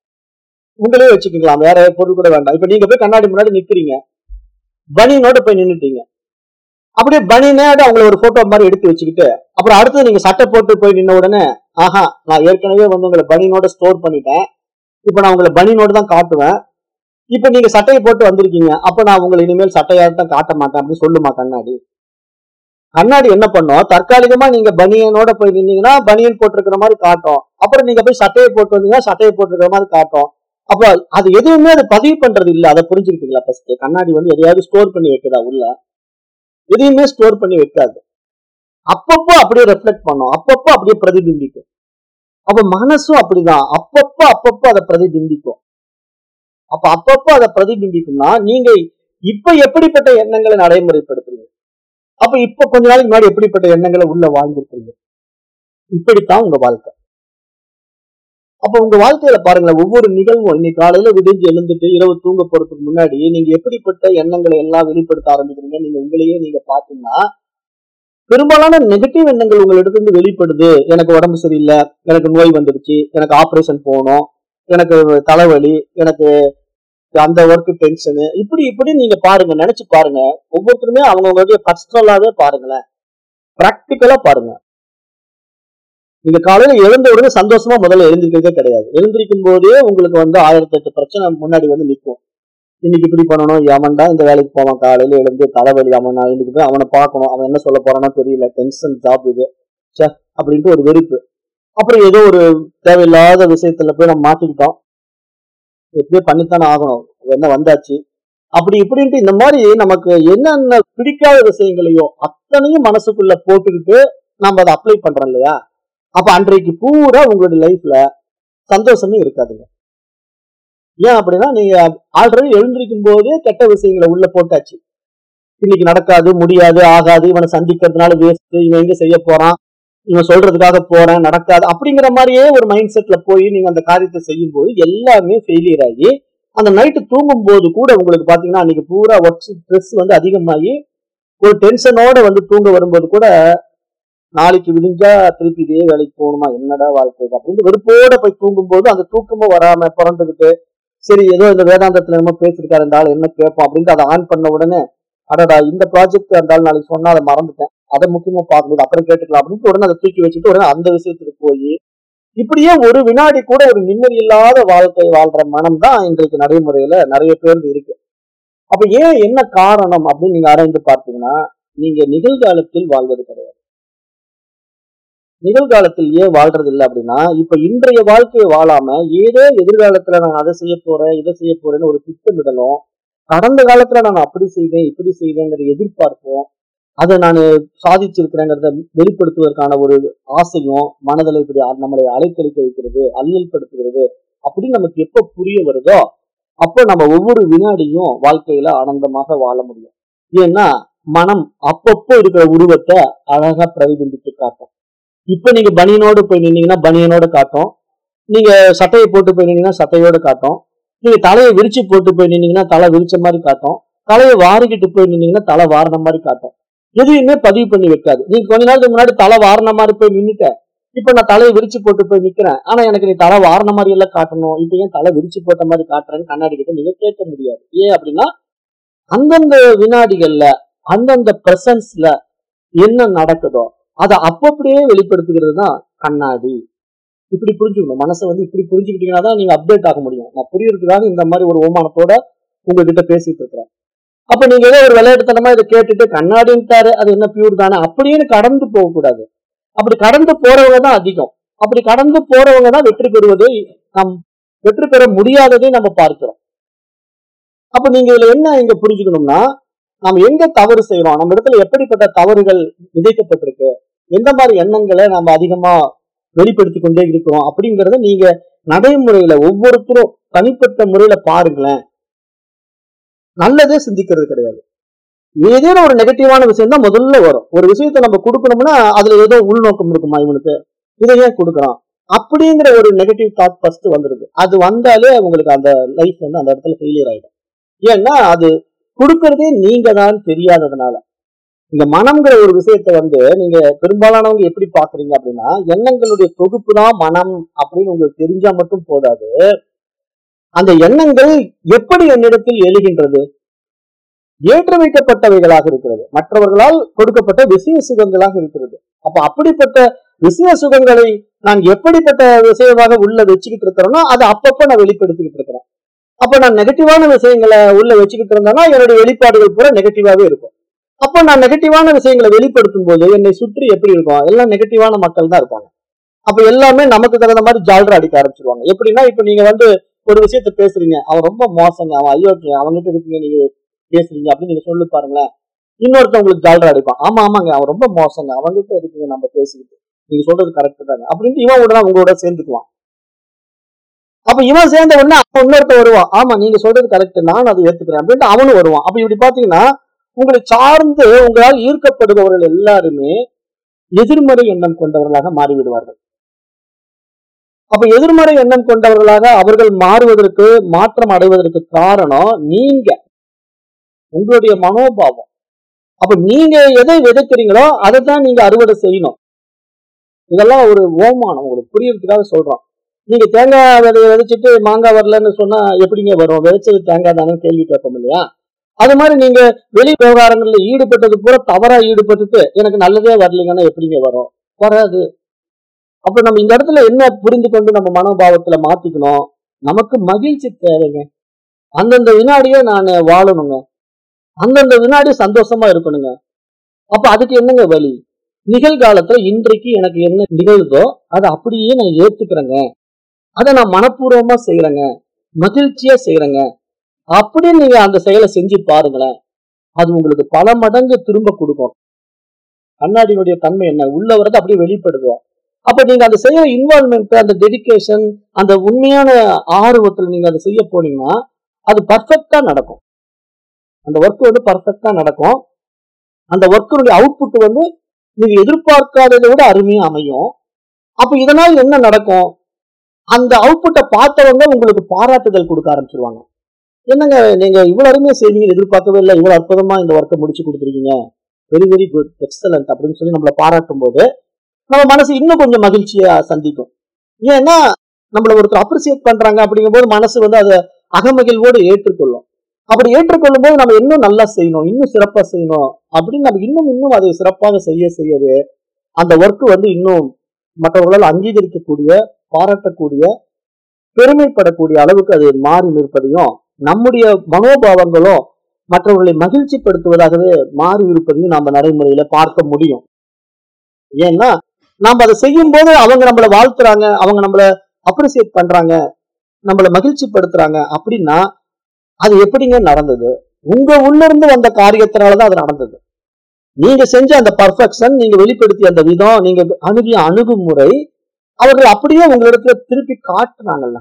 உங்களே வச்சுக்கலாம், வேற பொருள் கூட வேண்டாம். இப்ப நீங்க போய் கண்ணாடி முன்னாடி நிக்கிறீங்க, பனியனோட போய் நின்னுட்டீங்க. அப்படியே பனியனோட அவங்கள ஒரு போட்டோ மாதிரி எடுத்து வச்சுக்கிட்டு அப்புறம் அடுத்து நீங்க சட்டை போட்டு போய் நின்ன உடனே ஆஹா நான் ஏற்கனவே உங்களை பனியனோட ஸ்டோர் பண்ணிட்டேன், இப்ப நான் உங்களை பனியனோட தான் காட்டுவேன், இப்ப நீங்க சட்டையை போட்டு வந்திருக்கீங்க, அப்ப நான் உங்களை இனிமேல் சட்டையாட்டம் காட்ட மாட்டேன் அப்படின்னு சொல்லுமா கண்ணாடி? கண்ணாடி என்ன பண்ணும்? தற்காலிகமா நீங்க பனியனோட போய் நின்னீங்கன்னா பனியன் போட்டிருக்கிற மாதிரி காட்டும், அப்புறம் நீங்க போய் சட்டையை போட்டு வந்தீங்கன்னா சட்டையை போட்டிருக்கிற மாதிரி காட்டும். அப்ப அது எதுவுமே அது பதிவு பண்றது இல்ல. அதை புரிஞ்சுக்கிட்டீங்களா? ஃபர்ஸ்ட் கண்ணாடி எதையாவது ஸ்டோர் பண்ணி வைக்குதா? உள்ள எதையுமே ஸ்டோர் பண்ணி வைக்காது. அப்பப்போ அப்படியே ரெஃப்ளெக்ட் பண்ணும், அப்பப்போ அப்படியே பிரதிபிம்பிக்கும். அப்ப மனசும் அப்படிதான், அப்பப்ப அப்பப்ப அதை பிரதிபிம்பிக்கும். அப்பப்ப அதை பிரதிபிம்பிக்கும்னா நீங்க இப்ப எப்படிப்பட்ட எண்ணங்களை நடைமுறைப்படுத்துறீங்க? அப்ப இப்ப கொஞ்ச நாளைக்கு முன்னாடி எப்படிப்பட்ட எண்ணங்களை உள்ள வாங்கிருக்கீங்க? இப்படித்தான் உங்க வாழ்க்கை. அப்ப உங்க வாழ்க்கையில பாருங்களேன், ஒவ்வொரு நிகழ்வும் இன்னைக்கு காலையில விடிஞ்சு எழுந்துட்டு இரவு தூங்க போறதுக்கு முன்னாடி நீங்க எப்படிப்பட்ட எண்ணங்களை எல்லாம் வெளிப்படுத்த ஆரம்பிக்கிறீங்க? நீங்க உங்களையே நீங்க பாத்தீங்கன்னா பெரும்பாலான நெகட்டிவ் எண்ணங்கள் உங்களிடத்துல வெளிப்படுது. எனக்கு உடம்பு சரியில்லை, எனக்கு நோய் வந்துடுச்சு, எனக்கு ஆபரேஷன் போகணும், எனக்கு தலைவலி, எனக்கு அந்த ஒர்க் டென்ஷனு, இப்படி இப்படி நீங்க பாருங்க, நினைச்சு பாருங்க. ஒவ்வொருத்தருமே அவங்களுடைய பர்சனலாவே பாருங்களேன், பிராக்டிக்கலா பாருங்க. நீங்க காலையில எழுந்த உடனே சந்தோஷமா முதல்ல எழுந்திருக்கிறதே கிடையாது. எழுந்திருக்கும் போதே உங்களுக்கு 1008 பிரச்சனை முன்னாடி நிற்கும். இன்னைக்கு இப்படி பண்ணணும், எவன்டா இந்த வேலைக்கு போவான், காலையில எழுந்து தலைவலி, அவன் இன்னைக்கு போய் அவனை பார்க்கணும், அவன் என்ன சொல்ல போறானோ தெரியல, டென்ஷன் ஜாப் இது சே அப்படின்ட்டு ஒரு வெறுப்பு. அப்புறம் ஏதோ ஒரு தேவையில்லாத விஷயத்துல போய் நம்ம மாட்டிக்கிட்டோம், எப்படியோ பண்ணித்தானே ஆகணும், என்ன வந்தாச்சு, அப்படி இப்படின்ட்டு இந்த மாதிரி நமக்கு என்னென்ன பிடிக்காத விஷயங்களையோ அத்தனையும் மனசுக்குள்ள போட்டுக்கிட்டு நம்ம அதை அப்ளை பண்றோம் இல்லையா? அப்ப அன்றைக்கு பூரா உங்களுடைய லைஃப்ல சந்தோஷமே இருக்காதுங்க. ஏன் அப்படின்னா நீங்க ஆல்ரெடி எழுந்திருக்கும் போதே கெட்ட விஷயங்களை உள்ள போட்டாச்சு. இன்னைக்கு நடக்காது, முடியாது, ஆகாது, இவனை சந்திக்கிறதுனால வேஸ்ட், இவன் எங்க செய்ய போறான், இவன் சொல்றதுக்காக போறேன், நடக்காது, அப்படிங்கிற மாதிரியே ஒரு மைண்ட் செட்ல போய் நீங்க அந்த காரியத்தை செய்யும் போது எல்லாமே ஃபெயிலியர் ஆகி அந்த நைட்டு தூங்கும் போது கூட உங்களுக்கு பாத்தீங்கன்னா அன்னைக்கு பூரா ஒர்க் ஸ்ட்ரெஸ் அதிகமாகி ஒரு டென்ஷனோட தூங்க வரும்போது கூட நாளைக்கு விடிஞ்சா திருப்பி இதே வேலைக்கு போகணுமா, என்னடா வாழ்க்கை அப்படின்னு வெறுப்போட போய் தூங்கும் போது அந்த தூக்கமும் வராம புறந்துகிட்டு, சரி ஏதோ இந்த வேதாந்தத்துல என்னமோ பேசிருக்காரு இருந்தாலும் என்ன கேட்போம் அப்படின்ட்டு அதை ஆன் பண்ண உடனே அடடா இந்த ப்ராஜெக்ட் இருந்தாலும் நாளைக்கு சொன்னா அதை மறந்துட்டேன், அதை முக்கியமா பார்க்கணும், அப்புறம் கேட்டுக்கலாம் அப்படின்ட்டு உடனே அதை தூக்கி வச்சுட்டு உடனே அந்த விஷயத்துக்கு போய் இப்படியே ஒரு வினாடி கூட ஒரு நிம்மதி இல்லாத வாழ்க்கை வாழ்ற மனம் தான் இன்றைக்கு நடைமுறையில நிறைய பேர் இருக்கு. அப்ப ஏன் என்ன காரணம் அப்படின்னு நீங்க ஆராய்ந்து பார்த்தீங்கன்னா, நீங்க நிகழ்காலத்தில் வாழ்வது கிடையாது. நிகழ்காலத்தில் ஏன் வாழ்றது இல்லை அப்படின்னா, இப்ப இன்றைய வாழ்க்கையை வாழாம ஏதோ எதிர்காலத்துல நான் அதை செய்ய போறேன் இதை செய்ய போறேன்னு ஒரு திட்டமிடலும், கடந்த காலத்துல நான் அப்படி செய்தேன் இப்படி செய்தேங்கிற எதிர்பார்ப்போம், அதை நான் சாதிச்சிருக்கிறேங்கிறத வெளிப்படுத்துவதற்கான ஒரு ஆசையும் மனதில் இப்படி நம்மளை அலைக்கழிக்க வைக்கிறது, அல்லல் படுத்துகிறது அப்படின்னு நமக்கு எப்ப புரிய வருதோ அப்போ நம்ம ஒவ்வொரு வினாடியும் வாழ்க்கையில ஆனந்தமாக வாழ முடியும். ஏன்னா மனம் அப்பப்போ இருக்கிற உருவத்தை அழகா பிரதிபிம்பித்து காட்டும். இப்ப நீங்க பனியனோடு போய் நின்னீங்கன்னா பனியனோட காட்டும், நீங்க சட்டையை போட்டு போய் நின்னீங்கன்னா சட்டையோட காட்டும், நீங்க தலையை விரிச்சு போட்டு போய் நின்னீங்கன்னா தலை விரிச்ச மாதிரி காட்டும், தலையை வாரிக்கிட்டு போய் நின்னீங்கன்னா தலை வாரின மாதிரி காட்டும். எதையுமே பதிவு பண்ணி வைக்காது. நீங்க கொஞ்ச நாளுக்கு முன்னாடி தலை வாரின மாதிரி போய் நின்னுட்ட, இப்ப நான் தலையை விரிச்சு போட்டு போய் நிக்கிறேன், ஆனா எனக்கு நீ தலை வாரின மாதிரி எல்லாம் காட்டணும், இப்ப ஏன் தலை விரிச்சு போட்ட மாதிரி காட்டுறேன்னு கண்ணாடி கிட்ட நீங்க கேட்க முடியாது. ஏன் அப்படின்னா அந்தந்த வினாடிகள்ல அந்தந்த பிரசன்ஸ்ல என்ன நடக்குதோ அதை அப்பப்படியே வெளிப்படுத்துகிறது தான் கண்ணாடி. இப்படி புரிஞ்சுக்கணும், மனசை இப்படி புரிஞ்சுக்கிட்டீங்கன்னா தான் நீங்க அப்டேட் ஆக முடியும். நான் புரியறதுக்காக இந்த மாதிரி ஒரு ஓமானத்தோட உங்ககிட்ட பேசிட்டு இருக்கிறேன். அப்ப நீங்க ஏதோ ஒரு விளையாட்டுத்தனமா இதை கேட்டுட்டு கண்ணாடின்ட்டாரு அது என்ன பியூர் தானே அப்படின்னு கடந்து போகக்கூடாது. அப்படி கடந்து போறவங்க தான் அதிகம். அப்படி கடந்து போறவங்க தான் வெற்றி பெறுவதை, நாம் வெற்றி பெற முடியாததை நம்ம பார்க்கிறோம். அப்ப நீங்க இதுல என்ன இங்க புரிஞ்சுக்கணும்னா, நாம் எங்க தவறு செய்யறோம், நம்ம இடத்துல எப்படிப்பட்ட தவறுகள் விதைக்கப்பட்டிருக்கு, எந்த மாதிரி எண்ணங்களை நம்ம அதிகமா வெளிப்படுத்தி கொண்டே இருக்கிறோம் அப்படிங்கறத நீங்க நடைமுறையில ஒவ்வொருத்தரும் தனிப்பட்ட முறையில பாருங்களேன். நல்லதே சிந்திக்கிறது கிடையாது. ஏதேனும் ஒரு நெகட்டிவான விஷயம் தான் முதல்ல வரும். ஒரு விஷயத்த நம்ம கொடுக்கணும்னா அதுல ஏதோ உள்நோக்கம் இருக்குமா, இவனுக்கு இதை ஏன் கொடுக்குறான் அப்படிங்கிற ஒரு நெகட்டிவ் தாட் ஃபர்ஸ்ட் வந்துடுது. அது வந்தாலே உங்களுக்கு அந்த லைஃப் அந்த இடத்துல ஃபெயிலியர் ஆயிடும். ஏன்னா அது கொடுக்கறதே நீங்க தான் தெரியாததுனால. இந்த மனம்ங்கிற ஒரு விஷயத்த நீங்க பெரும்பாலானவங்க எப்படி பாக்குறீங்க அப்படின்னா, எண்ணங்களுடைய தொகுப்பு தான் மனம் அப்படின்னு உங்களுக்கு தெரிஞ்சா மட்டும் போதாது, அந்த எண்ணங்கள் எப்படி என்னிடத்தில் எழுகின்றது, ஏற்ற வைக்கப்பட்டவைகளாக இருக்கிறது, மற்றவர்களால் கொடுக்கப்பட்ட விஷய சுகங்களாக இருக்கிறது. அப்ப அப்படிப்பட்ட விஷய சுகங்களை நான் எப்படிப்பட்ட விஷயமாக உள்ள வச்சுக்கிட்டு இருக்கிறேனோ அதை அப்பப்ப நான் வெளிப்படுத்திக்கிட்டு இருக்கிறேன். அப்ப நான் நெகட்டிவான விஷயங்களை உள்ள வச்சுக்கிட்டு இருந்தேன்னா என்னுடைய வெளிப்பாடுகள் பூரா நெகட்டிவாவே இருக்கும். அப்ப நான் நெகட்டிவான விஷயங்களை வெளிப்படுத்தும் போது என்னை சுற்றி எப்படி இருக்கும், எல்லாம் நெகட்டிவான மக்கள் தான் இருப்பாங்க. அப்ப எல்லாமே நமக்கு தகுந்த மாதிரி ஜால்ரா அடிக்க ஆரம்பிச்சிருவாங்க. எப்படின்னா இப்ப நீங்க ஒரு விஷயத்த பேசுறீங்க, அவன் ரொம்ப மோசங்க, அவன் ஐயோக்கு, அவன்கிட்ட இருக்கீங்க நீங்க பேசுறீங்க அப்படின்னு நீங்க சொல்லி பாருங்களேன், இன்னொருத்த உங்களுக்கு ஜால்ரா அடிப்பான், ஆமா ஆமாங்க அவன் ரொம்ப மோசங்க, அவன்கிட்ட இருக்கீங்க நம்ம பேசிக்கிட்டு, நீங்க சொல்றது கரெக்ட் தாங்க அப்படின்ட்டு இவன் உடனே உங்களோட சேர்ந்துக்குவான். அப்ப இவன் சேர்ந்த உடனே இன்னொருத்த வருவான், ஆமா நீங்க சொல்றது கரெக்ட், நான் அதை ஏத்துக்கிறேன் அப்படின்ட்டு அவனும் வருவான். அப்ப இப்படி பாத்தீங்கன்னா உங்களை சார்ந்து உங்களால் ஈர்க்கப்படுபவர்கள் எல்லாருமே எதிர்மறை எண்ணம் கொண்டவர்களாக மாறிவிடுவார்கள். அப்ப எதிர்மறை எண்ணம் கொண்டவர்களாக அவர்கள் மாறுவதற்கு, மாற்றம் அடைவதற்கு காரணம் நீங்க, உங்களுடைய மனோபாவம். அப்ப நீங்க எதை விதைக்கிறீங்களோ அதை தான் நீங்க அறுவடை செய்யணும். இதெல்லாம் ஒரு ஓமானம், உங்களுக்கு புரியறதுக்காக சொல்றோம். நீங்க தேங்காய் விதைய விதைச்சிட்டு மாங்காய் வரலன்னு சொன்னா எப்படிங்க வரும்? விதைச்சது தேங்காய் தானே கேள்வி கேட்போம் இல்லையா? அது மாதிரி நீங்க வெளி விவகாரங்கள்ல ஈடுபட்டது பூரா தவறா ஈடுபட்டுட்டு எனக்கு நல்லதே வரலைங்கன்னா எப்படிங்க வரும்? வராது. அப்ப நம்ம இந்த இடத்துல என்ன புரிந்து கொண்டு நம்ம மனோபாவத்துல மாத்திக்கணும்? நமக்கு மகிழ்ச்சி தேவைங்க. அந்தந்த வினாடியே நான் வாழணுங்க, அந்தந்த வினாடி சந்தோஷமா இருக்கணுங்க. அப்ப அதுக்கு என்னங்க வழி? நிகழ்காலத்துல இன்றைக்கு எனக்கு என்ன நிகழ்தோ அதை அப்படியே நான் ஏத்துக்கிறேங்க, அதை நான் மனப்பூர்வமா செய்யறேங்க, மகிழ்ச்சியா செய்யறேங்க அப்படின்னு நீங்க அந்த செயலை செஞ்சு பாருங்களேன். அது உங்களுக்கு பல மடங்கு திரும்ப கொடுக்கும். கண்ணாடியினுடைய தன்மை என்ன? உள்ள வரது அப்படியே வெளிப்படுது. அப்ப நீங்க அந்த செய்யற இன்வால்மெண்ட், அந்த டெடிகேஷன், அந்த உண்மையான ஆர்வத்துல நீங்க அதை செய்ய போனீங்கன்னா அது பர்ஃபெக்டா நடக்கும். அந்த ஒர்க் வந்து பர்ஃபெக்டா நடக்கும். அந்த ஒர்க்குடைய அவுட்புட் வந்து நீங்க எதிர்பார்க்காததை விட அருமையா அமையும். அப்ப இதனால் என்ன நடக்கும்? அந்த அவுட்புட்டை பார்த்தவங்க உங்களுக்கு பாராட்டுதல் கொடுக்க ஆரம்பிச்சிருவாங்க. என்னங்க நீங்க இவ்வளவு அருமையா செய்வீங்க, எதிர்பார்க்கவே இல்லை, இவ்வளவு அற்புதமா இந்த ஒர்க்கை முடிச்சு கொடுத்துருக்கீங்க, வெரி வெரி குட், எக்ஸலன்ட் அப்படின்னு சொல்லி நம்மளை பாராட்டும் போது நம்ம மனசு இன்னும் கொஞ்சம் மகிழ்ச்சியா சந்திக்கும். ஏன்னா நம்மள ஒருத்தர் அப்ரிசியேட் பண்றாங்க அப்படிங்கும் போது மனசு வந்து அதை அகமகிழ்வோடு ஏற்றுக்கொள்ளும். அப்படி ஏற்றுக்கொள்ளும் போது நம்ம இன்னும் நல்லா செய்யணும், இன்னும் சிறப்பா செய்யணும் அப்படின்னு நம்ம இன்னும் அதை சிறப்பாக செய்யவே அந்த ஒர்க் வந்து இன்னும் மற்றவர்களால் அங்கீகரிக்கக்கூடிய, பாராட்டக்கூடிய, பெருமைப்படக்கூடிய அளவுக்கு அது மாறி நிற்பதையும், நம்முடைய மனோபாவங்களும் மற்றவர்களை மகிழ்ச்சி படுத்துவதாகவே மாறி இருப்பதையும் நாம நடைமுறையில பார்க்க முடியும். ஏன்னா நாம அதை செய்யும் போது அவங்க நம்மளை வாழ்த்துறாங்க, அவங்க நம்மளை அப்ரிசியேட் பண்றாங்க, நம்மளை மகிழ்ச்சி படுத்துறாங்க அப்படின்னா அது எப்படிங்க நடந்தது? உங்க உள்ள இருந்து வந்த காரியத்தினாலதான் அது நடந்தது. நீங்க செஞ்ச அந்த பர்ஃபெக்ஷன், நீங்க வெளிப்படுத்திய அந்த விதம், நீங்க அணுகிய அணுகுமுறை அவர்கள் அப்படியே உங்களிடத்துல திருப்பி காட்டுனாங்கல்ல.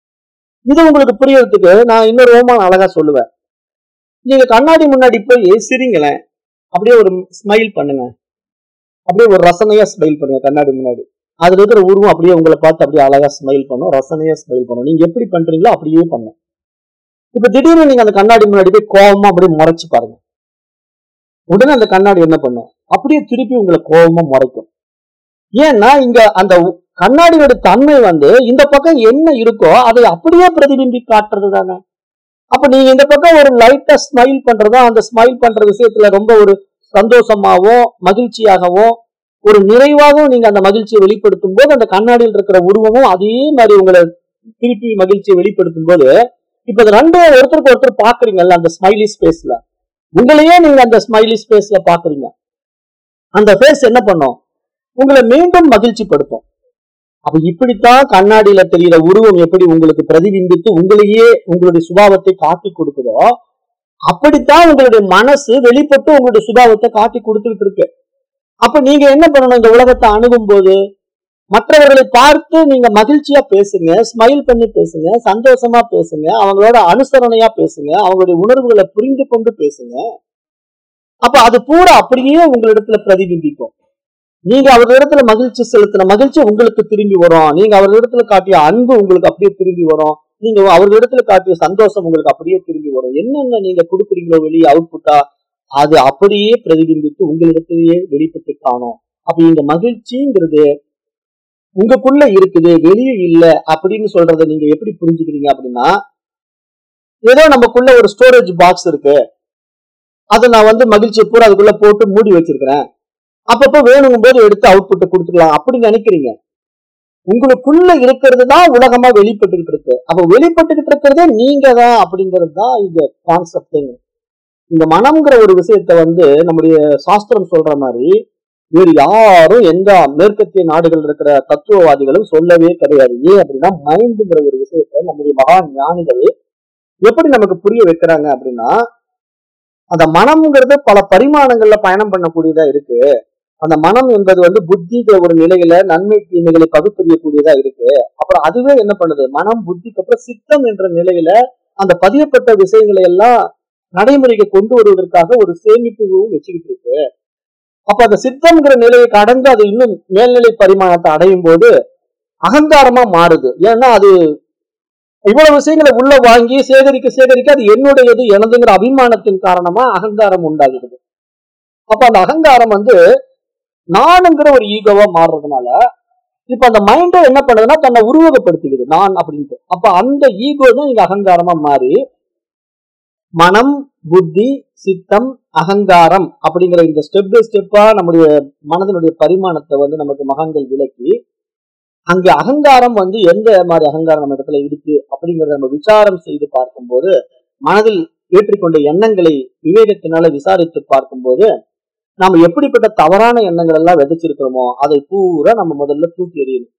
இது உங்களுக்கு புரியறதுக்கு நான் இன்னொரு ஓமானம் அழகா சொல்லுவேன். நீங்க கண்ணாடி முன்னாடி போய் சிரிங்களேன், அப்படியே ஒரு ஸ்மைல் பண்ணுங்க, அப்படியே ஒரு ரசனையா ஸ்மைல் பண்ணுங்க கண்ணாடி முன்னாடி. அதுல இருக்கிற உருவம் அப்படியே உங்களை பார்த்து அப்படியே அழகா ஸ்மைல் பண்ணும், ரசனையா ஸ்மைல் பண்ணும். நீங்க எப்படி பண்றீங்களோ அப்படியே பண்ணும். இப்ப திடீர்னு நீங்க அந்த கண்ணாடி முன்னாடி போய் கோபமா அப்படியே முறைச்சு பாருங்க. உடனே அந்த கண்ணாடி என்ன பண்ணும்? அப்படியே திருப்பி உங்களை கோபமா முறைக்கும். ஏன்னா இங்க அந்த கண்ணாடியோட தன்மை வந்து இந்த பக்கம் என்ன இருக்கோ அதை அப்படியே பிரதிபிம்பி காட்டுறது தானே. அப்ப நீங்க இந்த பக்கம் ஒரு லைட்டா ஸ்மைல் பண்றதோ, அந்த ஸ்மைல் பண்ற விஷயத்துல ரொம்ப ஒரு சந்தோஷமாவும் மகிழ்ச்சியாகவும் ஒரு நிறைவாகவும் நீங்க அந்த மகிழ்ச்சியை வெளிப்படுத்தும் போது அந்த கண்ணாடியில் இருக்கிற உருவமும் அதே மாதிரி உங்களை திருப்பி மகிழ்ச்சியை வெளிப்படுத்தும் போது இப்ப இது ரெண்டு ஒருத்தருக்கு ஒருத்தர் பாக்குறீங்கல்ல. அந்த ஸ்மைலி ஸ்பேஸ்ல உங்களையே நீங்க அந்த ஸ்மைலி ஸ்பேஸ்ல பாக்குறீங்க. அந்த ஃபேஸ் என்ன பண்ணும்? உங்களை மீண்டும் மகிழ்ச்சி படுத்தும். அப்ப இப்படித்தான் கண்ணாடியில தெரிகிற உருவம் எப்படி உங்களுக்கு பிரதிபிம்பித்து உங்களையே உங்களுடைய சுபாவத்தை காட்டி கொடுக்குதோ, அப்படித்தான் உங்களுடைய மனசு வெளிப்பட்டு உங்களுடைய சுபாவத்தை காட்டி கொடுத்துட்டு இருக்கு. அப்ப நீங்க என்ன பண்ணணும்? இந்த உலகத்தை அணுகும் போது மற்றவர்களை பார்த்து நீங்க மகிழ்ச்சியா பேசுங்க, ஸ்மைல் பண்ணி பேசுங்க, சந்தோஷமா பேசுங்க, அவங்களோட அனுசரணையா பேசுங்க, அவங்களுடைய உணர்வுகளை புரிந்து கொண்டு பேசுங்க. அப்ப அது பூரா அப்படியே உங்களிடத்துல பிரதிபிம்பிக்கும். நீங்க அவர்களிடத்துல மகிழ்ச்சி செலுத்தின மகிழ்ச்சி உங்களுக்கு திரும்பி வரும். நீங்க அவர்களிடத்துல காட்டிய அன்பு உங்களுக்கு அப்படியே திரும்பி வரும். நீங்க அவர்களிடத்துல காட்டிய சந்தோஷம் உங்களுக்கு அப்படியே திரும்பி வரும். என்னென்ன நீங்க கொடுக்குறீங்களோ வெளியே அவுட்புட்டா அது அப்படியே பிரதிபிம்பித்து உங்களிடத்திலேயே வெளிப்பட்டு காணும். அப்ப இந்த மகிழ்ச்சிங்கிறது உங்களுக்குள்ள இருக்குது, வெளியே இல்ல அப்படின்னு சொல்றத நீங்க எப்படி புரிஞ்சுக்கிறீங்க அப்படின்னா, ஏதோ நமக்குள்ள ஒரு ஸ்டோரேஜ் பாக்ஸ் இருக்கு, அதை நான் வந்து மகிழ்ச்சியை பூரா அதுக்குள்ள போட்டு மூடி வச்சிருக்கிறேன், அப்பப்போ வேணுங்கும் போது எடுத்து அவுட்புட்டை கொடுத்துக்கலாம் அப்படின்னு நினைக்கிறீங்க. உங்களுக்குள்ள இருக்கிறது தான் உலகமா வெளிப்பட்டுக்கிட்டு இருக்கு. அப்ப வெளிப்பட்டுக்கிட்டு இருக்கிறதே நீங்க தான் அப்படிங்கிறது தான் இந்த கான்செப்ட். இந்த மனம்ங்கிற ஒரு விஷயத்த வந்து நம்முடைய சாஸ்திரம் சொல்ற மாதிரி வேறு யாரும் எந்த மேற்கத்திய நாடுகள் இருக்கிற தத்துவவாதிகளும் சொல்லவே கிடையாது. ஏன் அப்படின்னா மைண்டுங்கிற ஒரு விஷயத்த நம்முடைய மகா ஞானிகள் எப்படி நமக்கு புரிய வைக்கிறாங்க அப்படின்னா, அந்த மனம்ங்கிறது பல பரிமாணங்கள்ல பயணம் பண்ணக்கூடியதா இருக்கு. அந்த மனம் என்பது வந்து புத்திங்கிற ஒரு நிலையில நன்மை தீமைகளை பகுத்தறியக்கூடியதா இருக்கு. அப்புறம் அதுவே என்ன பண்ணுது, மனம் புத்திக்கு அப்புறம் சித்தம் என்ற நிலையில அந்த பதியப்பட்ட விஷயங்களை எல்லாம் நடைமுறைக்கு கொண்டு வருவதற்காக ஒரு சேமிப்பும் வச்சுக்கிட்டு இருக்கு. அப்ப அந்த சித்தம்ங்கிற நிலையை கடந்து அது இன்னும் மேல்நிலை பரிமாணத்தை அடையும் போது அகங்காரமா மாறுது. ஏன்னா அது இவ்வளவு விஷயங்களை உள்ள வாங்கி சேகரிக்க சேகரிக்க அது என்னுடையது எனதுங்கிற அபிமானத்தின் காரணமா அகங்காரம் உண்டாகிறது. அப்ப அந்த அகங்காரம் வந்து நானுங்கிற ஒரு ஈகோவா மாறுறதுனால இப்ப அந்த மைண்டை என்ன பண்ணுதுன்னா தன்னை உருவகப்படுத்திக்குது நான் அப்படின்ட்டு. அப்ப அந்த ஈகோ தான் இங்க அகங்காரமா மாறி மனம், புத்தி, சித்தம், அகங்காரம் அப்படிங்கிற இந்த ஸ்டெப் பை ஸ்டெப்பா நம்முடைய மனதினுடைய பரிமாணத்தை வந்து நமக்கு மகான்கள் விளக்கி அங்க அகங்காரம் வந்து எந்த மாதிரி அகங்காரம் நம்ம இடத்துல இருக்கு அப்படிங்கறத நம்ம விசாரம் செய்து பார்க்கும்போது, மனதில் ஏற்றிக்கொண்ட எண்ணங்களை விவேகத்தினால விசாரித்து பார்க்கும்போது நாம எப்படிப்பட்ட தவறான எண்ணங்கள் எல்லாம் விதைச்சிருக்கிறோமோ அதை பூரா நம்ம முதல்ல தூக்கி எறியணும்.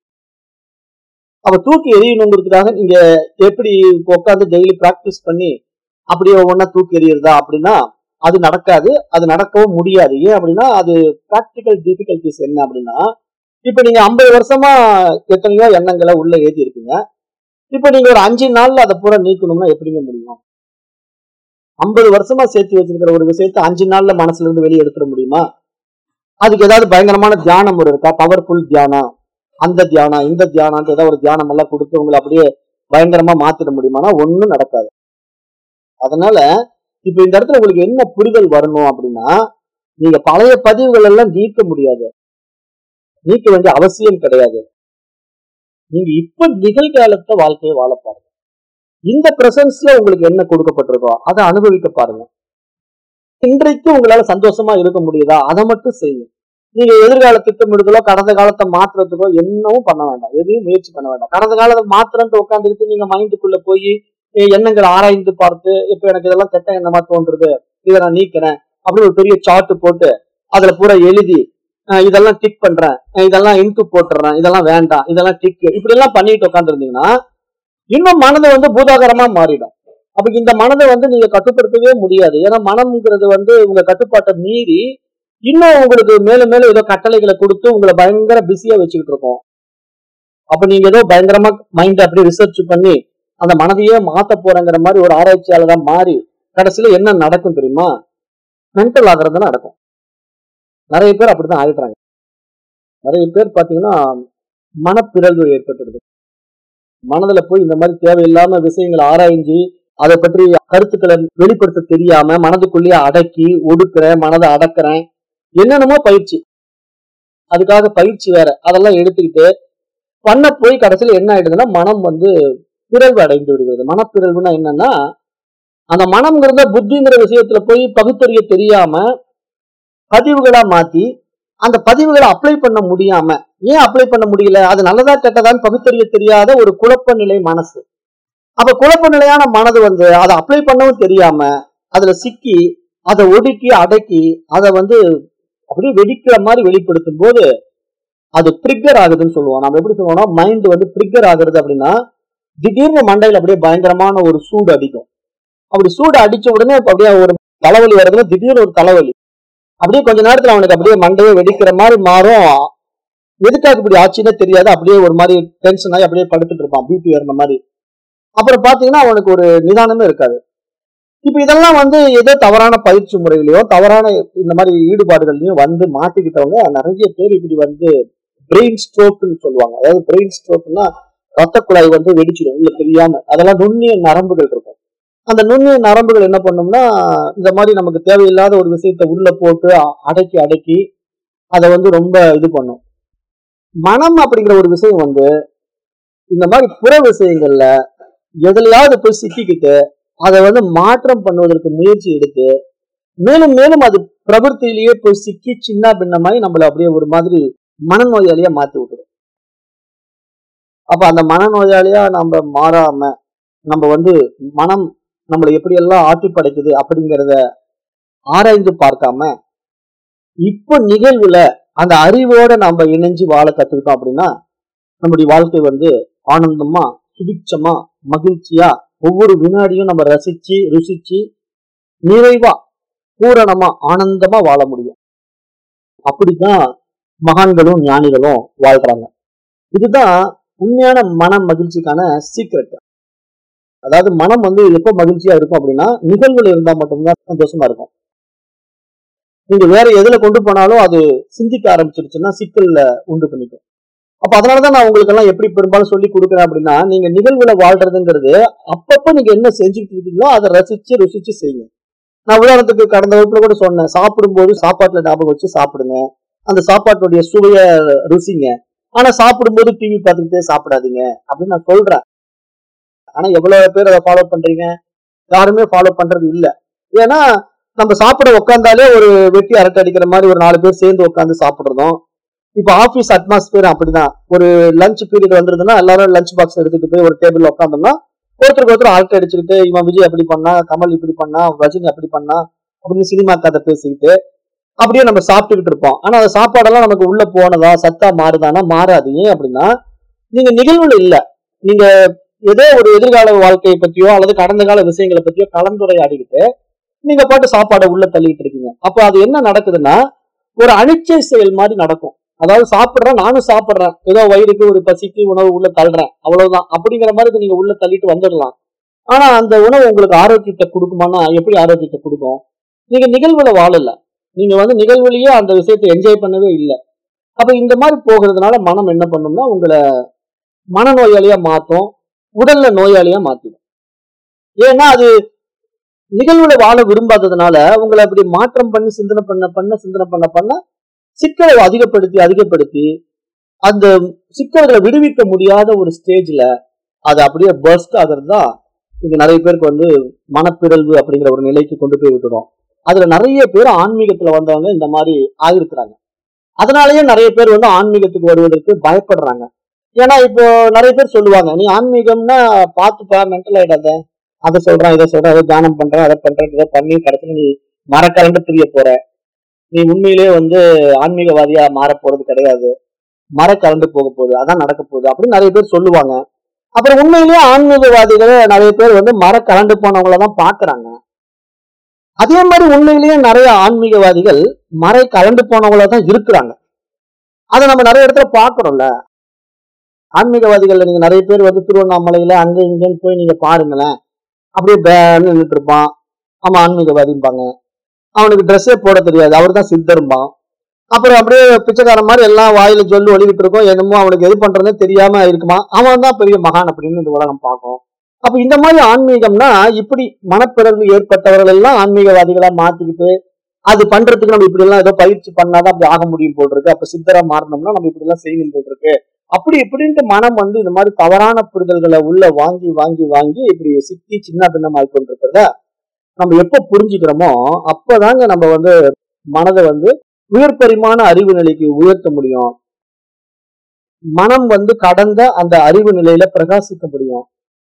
அப்ப தூக்கி எறியணுங்கிறதுக்காக நீங்க எப்படி உட்காந்து டெய்லி பிராக்டிஸ் பண்ணி அப்படியே ஒவ்வொன்னா தூக்கி எறியறதா அப்படின்னா அது நடக்காது, அது நடக்கவும் முடியாது. ஏன் அப்படின்னா அது பிராக்டிக்கல் டிஃபிகல்டிஸ் என்ன அப்படின்னா, இப்ப நீங்க 50 வருஷமா எத்தனையோ எண்ணங்களை உள்ள ஏற்றி இருப்பீங்க. இப்ப நீங்க ஒரு 5 நாள்ல அதை பூரா நீக்கணும்னா எப்படிங்க முடியும்? 50 வருஷமா சேர்த்து வச்சிருக்கிற ஒரு விஷயத்த 5 நாள்ல மனசுல இருந்து வெளியே எடுத்துட முடியுமா? அதுக்கு ஏதாவது பயங்கரமான தியானம் முறை இருக்கா? பவர்ஃபுல் தியானம், அந்த தியானம் இந்த தியானம் ஏதாவது ஒரு தியானம் எல்லாம் கொடுத்து உங்களை அப்படியே பயங்கரமா மாத்திட முடியுமானா ஒண்ணும் நடக்காது. அதனால இப்ப இந்த இடத்துல உங்களுக்கு என்ன புரிதல் வரணும் அப்படின்னா, நீங்க பழைய பதிவுகள் எல்லாம் நீக்க முடியாது, நீக்க வேண்டிய அவசியம் கிடையாது. நீங்க இப்ப நிகழ்காலத்தை வாழ்க்கையை வாழ பாருங்க. இந்த பிரசன்ஸ்ல உங்களுக்கு என்ன கொடுக்கப்பட்டிருக்கோ அதை அனுபவிக்க பாருங்க. இன்றைக்கு உங்களால சந்தோஷமா இருக்க முடியுதா அதை மட்டும் செய்யுங்க. நீங்க எதிர்கால திட்டமிடுதலோ கடந்த காலத்தை மாத்துறதுக்கோ என்னவும் பண்ண வேண்டாம், எதையும் முயற்சி பண்ண வேண்டாம். கடந்த காலத்தை மாத்திரன்ட்டு உட்காந்துக்கிட்டு நீங்க மைண்டுக்குள்ள போய் எண்ணங்களை ஆராய்ந்து பார்த்து இப்ப எனக்கு இதெல்லாம் கெட்ட எண்ணமா தோன்றுது, இதை நான் நீக்கிறேன் அப்படின்னு ஒரு பெரிய சார்ட் போட்டு அதுல பூரா எழுதி இதெல்லாம் டிக் பண்றேன், இதெல்லாம் இன்டு போட்டுறேன், இதெல்லாம் வேண்டாம், இதெல்லாம் டிக், இப்படி எல்லாம் பண்ணிட்டு உட்காந்து இருந்தீங்கன்னா இன்னும் மனதை வந்து பூதாகரமா மாறிடும். அப்ப இந்த மனதை வந்து நீங்க கட்டுப்படுத்தவே முடியாது. ஏன்னா மனம்ங்கிறது வந்து உங்க கட்டுப்பாட்டை மீறி இன்னும் உங்களுக்கு மேலும் மேலும் ஏதோ கட்டளைகளை கொடுத்து உங்களை பயங்கர பிஸியா வச்சுக்கிட்டு இருக்கோம். அப்ப நீங்க ஏதோ பயங்கரமா மைண்ட் அப்படி ரிசர்ச் பண்ணி அந்த மனதையே மாத்த போறங்கிற மாதிரி ஒரு ஆராய்ச்சியாளரா மாறி கடைசியில என்ன நடக்கும் தெரியுமா? மென்டல் ஆகிறது நடக்கும். நிறைய பேர் அப்படிதான் ஆயிடுறாங்க. நிறைய பேர் பாத்தீங்கன்னா மனப்பிறழ்வு ஏற்பட்டுடுது. மனதுல போய் இந்த மாதிரி தேவையில்லாம விஷயங்களை ஆராய்ஞ்சி அதை பற்றி கருத்துக்களை வெளிப்படுத்த தெரியாம மனதுக்குள்ளேயே அடக்கி ஒடுக்குறேன், மனதை அடக்குறேன், என்னென்னமோ பயிற்சி, அதுக்காக பயிற்சி வேற அதெல்லாம் எடுத்துக்கிட்டு பண்ண போய் கடைசியில என்ன ஆயிடுதுன்னா மனம் வந்து பிறழ்வு அடைந்து விடுகிறது. மனப்பிறழ்வுனா என்னன்னா, அந்த மனம்ங்கிறத புத்திங்கிற விஷயத்துல போய் பகுத்தறிய தெரியாம பதிவுகளா மாத்தி அந்த பதிவுகளை அப்ளை பண்ண முடியாம, ஏன் அப்ளை பண்ண முடியல, அது நல்லதா கெட்டதான்னு பகுத்தறிய தெரியாத ஒரு குழப்ப நிலை மனசு. அப்ப குழப்ப நிலையான மனது வந்து அதை அப்ளை பண்ணவும் தெரியாம அதுல சிக்கி அதை ஒடுக்கி அடக்கி அதை வந்து அப்படியே வெடிக்கிற மாதிரி வெளிப்படுத்தும் போது அது ட்ரிக்கர் ஆகுதுன்னு சொல்லுவோம். நம்ம எப்படி சொல்லுவோம்னா மைண்ட் வந்து ட்ரிக்கர் ஆகுறது அப்படின்னா திடீர்னு மண்டையில அப்படியே பயங்கரமான ஒரு சூடு அடிக்கும். அப்படி சூடு அடிச்ச உடனே அப்படியே ஒரு தலைவலி வர்றதுல திடீர்னு ஒரு தலைவலி அப்படியே கொஞ்ச நேரத்துல அவனுக்கு அப்படியே மண்டையே வெடிக்கிற மாதிரி மாறும். எதுக்காக இப்படி ஆச்சுன்னே தெரியாது, அப்படியே ஒரு மாதிரி டென்ஷன் ஆகி அப்படியே படுத்துட்டு இருப்பான் பிபி ஏறின மாதிரி. அப்புறம் பாத்தீங்கன்னா அவனுக்கு ஒரு நிதானமே இருக்காது. இப்ப இதெல்லாம் வந்து ஏதோ தவறான பயிற்சி முறையிலயோ தவறான இந்த மாதிரி ஈடுபாடுகள்லயும் வந்து மாட்டிக்கிட்டவங்க நிறைய பேர் இப்படி வந்து பிரெயின் ஸ்ட்ரோக்னு சொல்லுவாங்க. அதாவது பிரெயின் ஸ்ட்ரோக்னா ரத்த குழாய் வந்து வெடிச்சிடும் உள்ள தெரியாம. அதெல்லாம் நுண்ணிய நரம்புகள் இருக்கும். அந்த நுண்ணிய நரம்புகள் என்ன பண்ணும்னா இந்த மாதிரி நமக்கு தேவையில்லாத ஒரு விஷயத்த உள்ள போட்டு அடக்கி அடக்கி அதை வந்து ரொம்ப இது பண்ணும். மனம் அப்படிங்கிற ஒரு விஷயம் வந்து இந்த மாதிரி புற விஷயங்கள்ல எதுலையாவது போய் சிக்கிக்கிட்டு அதை வந்து மாற்றம் பண்ணுவதற்கு முயற்சி எடுத்து மேலும் மேலும் அது பிரவൃத்தியிலேயே போய் சிக்கி சின்ன பின்னமாய் நம்மள அப்படியே ஒரு மாதிரி மனநோயாளியா மாத்தி விட்டுரும். அப்ப அந்த மனநோயாளியா நம்ம மாறாம நம்ம வந்து மனம் நம்மளை எப்படியெல்லாம் ஆட்டி படைக்குது அப்படிங்கிறத ஆராய்ந்து பார்க்காம இப்ப நிகழ்வுல அந்த அறிவோட நம்ம இணைஞ்சு வாழ கத்துக்கிட்டோம் அப்படின்னா நம்முடைய வாழ்க்கை வந்து ஆனந்தமா சுபிட்சமா மகிழ்ச்சியா ஒவ்வொரு வினாடியும் நம்ம ரசிச்சு ருசிச்சு நிறைவா பூரணமா ஆனந்தமா வாழ முடியும். அப்படித்தான் மகான்களும் ஞானிகளும் வாழ்றாங்க. இதுதான் உண்மையான மன மகிழ்ச்சிக்கான சீக்ரெட். அதாவது மனம் எப்ப மகிழ்ச்சியா இருக்கும் அப்படின்னா நிகழ்வுல இருந்தா மட்டும்தான் சந்தோஷமா இருக்கும். நீங்க வேற எதுல கொண்டு போனாலும் அது சிந்திக்க ஆரம்பிச்சிருச்சுன்னா சிக்கல்ல உண்டு பண்ணிக்கும். அப்ப அதனாலதான் நான் உங்களுக்கு எல்லாம் எப்படி பெரும்பாலும் சொல்லி கொடுக்குறேன் அப்படின்னா, நீங்க நிகழ்வுல வாழ்றதுங்கிறது அப்பப்ப நீங்க என்ன செஞ்சுட்டு இருக்கீங்களோ அதை ரசிச்சு ருசிச்சு செய்யுங்க. நான் உதாரணத்துக்கு கடந்த வகுப்புல கூட சொன்னேன், சாப்பிடும்போது சாப்பாட்டுல ஞாபகம் வச்சு சாப்பிடுங்க, அந்த சாப்பாட்டுடைய சுவைய ருசிங்க. ஆனா சாப்பிடும்போது டிவி பார்த்துக்கிட்டே சாப்பிடாதீங்க அப்படின்னு நான் சொல்றேன். ஆனா எவ்வளவு பேர் அதை ஃபாலோ பண்றீங்க? யாருமே ஃபாலோ பண்றது இல்ல. ஏன்னா நம்ம சாப்பிட உட்காந்தாலே ஒரு வெட்டி அரட்டை அடிக்கிற மாதிரி ஒரு 4 பேர் சேர்ந்து உட்காந்து சாப்பிடுறதும். இப்ப ஆபீஸ் அட்மாஸ்பியர் அப்படிதான். ஒரு லஞ்ச் பீரியட் வந்துருதுன்னா எல்லாரும் லஞ்ச் பாக்ஸ் எடுத்துட்டு போய் ஒரு டேபிள்ல உட்காந்தோம்னா ஒருத்தருக்கு ஒருத்தர் அரட்டை அடிச்சுக்கிட்டு, இவன் விஜய் அப்படி பண்ணா, கமல் இப்படி பண்ணா, ரஜினி அப்படி பண்ணா அப்படின்னு சினிமா கதை பேசிக்கிட்டு அப்படியே நம்ம சாப்பிட்டுக்கிட்டு இருப்போம். ஆனா அந்த சாப்பாடெல்லாம் நமக்கு உள்ள போனதா சத்தா மாறுதானா? மாறாது. ஏன் அப்படின்னா நீங்க நிகழ்வுல இல்ல. நீங்க ஏதோ ஒரு எதிர்கால வாழ்க்கையை பத்தியோ அல்லது கடந்த கால விஷயங்களை பத்தியோ கலந்துரையாடிக்கிட்டு நீங்க பாட்டு சாப்பாடை உள்ள தள்ளிட்டு இருக்கீங்க. அப்ப அது என்ன நடக்குதுன்னா ஒரு அனிச்சை செயல் மாதிரி நடக்கும். அதாவது சாப்பிடுறேன், நானும் சாப்பிடுறேன், ஏதோ வயிறுக்கு ஒரு பசிக்கு உணவு உள்ள தள்ளுறேன், அவ்வளவுதான். அப்படிங்கிற மாதிரி நீங்க உள்ள தள்ளிட்டு வந்துடலாம். ஆனா அந்த உணவு உங்களுக்கு ஆரோக்கியத்தை கொடுக்குமானா? எப்படி ஆரோக்கியத்தை கொடுக்கும்? நீங்க நிகழ்வுல வாழல. நீங்க நிகழ்வுலயே அந்த விஷயத்தை என்ஜாய் பண்ணவே இல்லை. அப்ப இந்த மாதிரி போகிறதுனால மனம் என்ன பண்ணும்னா உங்களை மனநோயாளியா மாத்தும், உடல்ல நோயாளியா மாத்திடும். ஏன்னா அது நிகழ்வுல வாழ விரும்பாததுனால உங்களை அப்படி மாற்றம் பண்ணி சிந்தனை பண்ண சிக்கலை அதிகப்படுத்தி அந்த சிக்கல்களை விடுவிக்க முடியாத ஒரு ஸ்டேஜ்ல அது அப்படியே பர்ஸ்ட் ஆகிறது தான் இங்க நிறைய பேருக்கு மனப்பிறழ்வு அப்படிங்கிற ஒரு நிலைக்கு கொண்டு போய் விட்டுடும். அதுல நிறைய பேர் ஆன்மீகத்துல வந்தவங்க இந்த மாதிரி ஆகிருக்கிறாங்க. அதனாலயே நிறைய பேர் ஆன்மீகத்துக்கு வருவதற்கு பயப்படுறாங்க. ஏன்னா இப்போ நிறைய பேர் சொல்லுவாங்க, நீ ஆன்மீகம்னா பாத்துப்பா, மென்டல் ஆயிடாத, அதை சொல்றேன் இதை சொல்றேன், அதை தியானம் பண்றேன் அதை பண்றேன், இதை பண்ணி கடைசியில நீ மரக்கரண்டு தெரிய போற, நீ உண்மையிலேயே ஆன்மீகவாதியா மாற போறது கிடையாது, மர கலந்து போக போகுது, அதான் நடக்க போகுது அப்படின்னு நிறைய பேர் சொல்லுவாங்க. அப்புறம் உண்மையிலேயே ஆன்மீகவாதிகளை நிறைய பேர் மர கலந்து போனவங்களதான் பாக்குறாங்க. அதே மாதிரி உண்மையிலேயே நிறைய ஆன்மீகவாதிகள் மறை கலந்து போனவங்களதான் இருக்கிறாங்க. அதை நம்ம நிறைய இடத்துல பாக்குறோம்ல. ஆன்மீகவாதிகள்ல நீங்க நிறைய பேர் திருவண்ணாமலையில அங்க இங்கன்னு போய் நீங்க பாருங்களேன், அப்படியே பேன்னு நின்றுட்டு இருப்பான். அவன் ஆன்மீகவாதிம்பாங்க. அவனுக்கு ட்ரெஸ்ஸே போட தெரியாது, அவர் தான் சித்தரும்பான். அப்புறம் அப்படியே பிச்சைக்காரன் மாதிரி எல்லாம் வாயில சொல்லி ஒழிக்கிட்டு இருக்கும். என்னமோ அவனுக்கு எது பண்றதுன்னு தெரியாம இருக்குமா, அவன் தான் பெரிய மகான் அப்படின்னு இந்த உலகம் பார்க்கும். அப்ப இந்த மாதிரி ஆன்மீகம்னா இப்படி மனப்பிறகு ஏற்பட்டவர்கள் எல்லாம் ஆன்மீகவாதிகளா மாத்திக்கிட்டு அது பண்றதுக்கு நம்ம இப்படி எல்லாம் ஏதோ பயிற்சி பண்ணாதான் அப்படி ஆக முடியும் போல் இருக்கு, அப்ப சித்தரா மாறணும்னா நம்ம இப்படி எல்லாம் செய்யணும் போல் இருக்கு, அப்படி இப்படின்ட்டு மனம் இந்த மாதிரி தவறான புரிதல்களை உள்ள வாங்கி வாங்கி வாங்கி இப்படி சிக்கி சின்ன பின்னமாய் கொண்டிருக்கிறத நம்ம எப்ப புரிஞ்சுக்கிறோமோ அப்பதாங்க நம்ம மனதை உயர் பரிமாண அறிவு நிலைக்கு உயர்த்த முடியும். மனம் கடந்த அந்த அறிவு நிலையில பிரகாசிக்க முடியும்.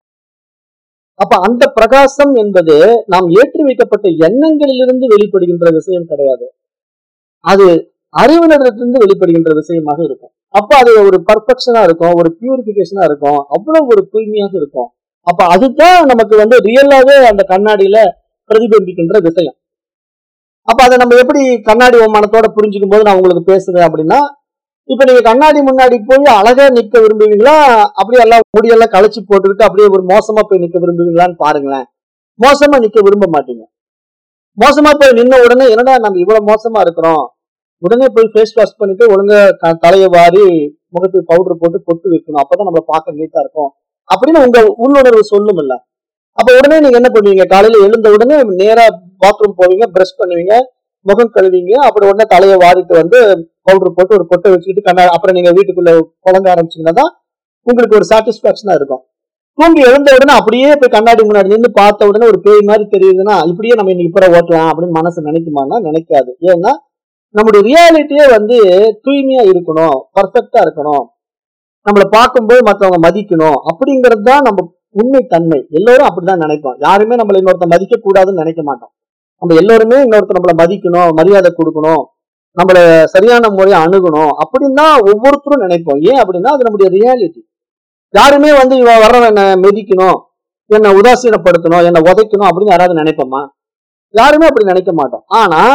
அப்ப அந்த பிரகாசம் என்பது நாம் ஏற்றி வைக்கப்பட்ட எண்ணங்களிலிருந்து வெளிப்படுகின்ற விஷயம் கிடையாது, அது அறிவு நிலையத்திலிருந்து வெளிப்படுகின்ற விஷயமாக இருக்கும். அப்ப அது ஒரு பர்ஃபெக்ஷனா இருக்கும், ஒரு பியூரிபிகேஷனா இருக்கும், அவ்வளவு ஒரு தூய்மையாக இருக்கும். அப்ப அதுதான் நமக்கு ரியலாவே அந்த கண்ணாடியில பிரதிபலிக்கின்ற விஷயம். அப்ப அதை நம்ம எப்படி கண்ணாடி ஓமானத்தோட புரிஞ்சுக்கும் போது நான் உங்களுக்கு பேசுவேன் அப்படின்னா, இப்ப நீங்க கண்ணாடி முன்னாடி போய் அழகா நிக்க விரும்புவீங்களா, அப்படியே எல்லாம் முடியெல்லாம் கழிச்சு போட்டுக்கிட்டு அப்படியே ஒரு மோசமா போய் நிக்க விரும்புவீங்களான்னு பாருங்களேன். மோசமா நிக்க விரும்ப மாட்டீங்க. மோசமா போய் நின்ன உடனே என்னடா நம்ம இவ்வளவு மோசமா இருக்கிறோம், உடனே போய் ஃபேஸ் வாஷ் பண்ணிட்டு ஒழுங்கா தலையை வாரி முகத்துக்கு பவுடர் போட்டு பொட்டு வைக்கணும், அப்பதான் நம்ம பார்க்க நீட்டா இருக்கும் அப்படின்னு உங்க உள்ளுணர்வு சொல்லும் இல்ல. அப்ப உடனே நீங்க என்ன பண்ணுவீங்க, காலையில எழுந்த உடனே நேரா பாத்ரூம் போவீங்க, பிரஷ் பண்ணுவீங்க, முகம் கழுவீங்க, அப்புறம் உடனே தலையை வாரிட்டு பவுடர் போட்டு ஒரு பொட்டை வச்சுக்கிட்டு கண்ணாடி அப்புறம் நீங்க வீட்டுக்குள்ள குழந்தை ஆரம்பிச்சீங்கன்னா தான் உங்களுக்கு ஒரு சாட்டிஸ்பாக்சனா இருக்கும். தூங்கி எழுந்த உடனே அப்படியே போய் கண்ணாடி முன்னாடி நின்று பார்த்த உடனே ஒரு பேய் மாதிரி தெரியுதுன்னா இப்படியே நம்ம இன்னைக்கு இப்ப ஓட்டலாம் அப்படின்னு மனசு நினைக்குமான்னா நினைக்காது. ஏன்னா நம்முடைய ரியாலிட்டியே தூய்மையா இருக்கணும், பர்ஃபெக்டா இருக்கணும், நம்மளை பார்க்கும்போது மற்றவங்க மதிக்கணும் அப்படிங்கிறது தான் நம்ம உண்மை தன்மை. எல்லோரும் அப்படிதான் நினைப்போம். யாருமே நம்மளை இன்னொருத்த மதிக்க கூடாதுன்னு நினைக்க மாட்டோம். நம்ம எல்லோருமே இன்னொருத்தர் நம்மளை மதிக்கணும், மரியாதை கொடுக்கணும், நம்மள சரியான முறையை அணுகணும் அப்படின்னு தான் ஒவ்வொருத்தரும் நினைப்போம். ஏன் அப்படின்னா அது நம்முடைய ரியாலிட்டி. யாருமே இவன் வர்றவன் என்ன மெதிக்கணும், என்னை உதாசீனப்படுத்தணும், என்னை உதைக்கணும் அப்படின்னு யாராவது நினைப்போமா? யாருமே அப்படி நினைக்க மாட்டோம். ஆனா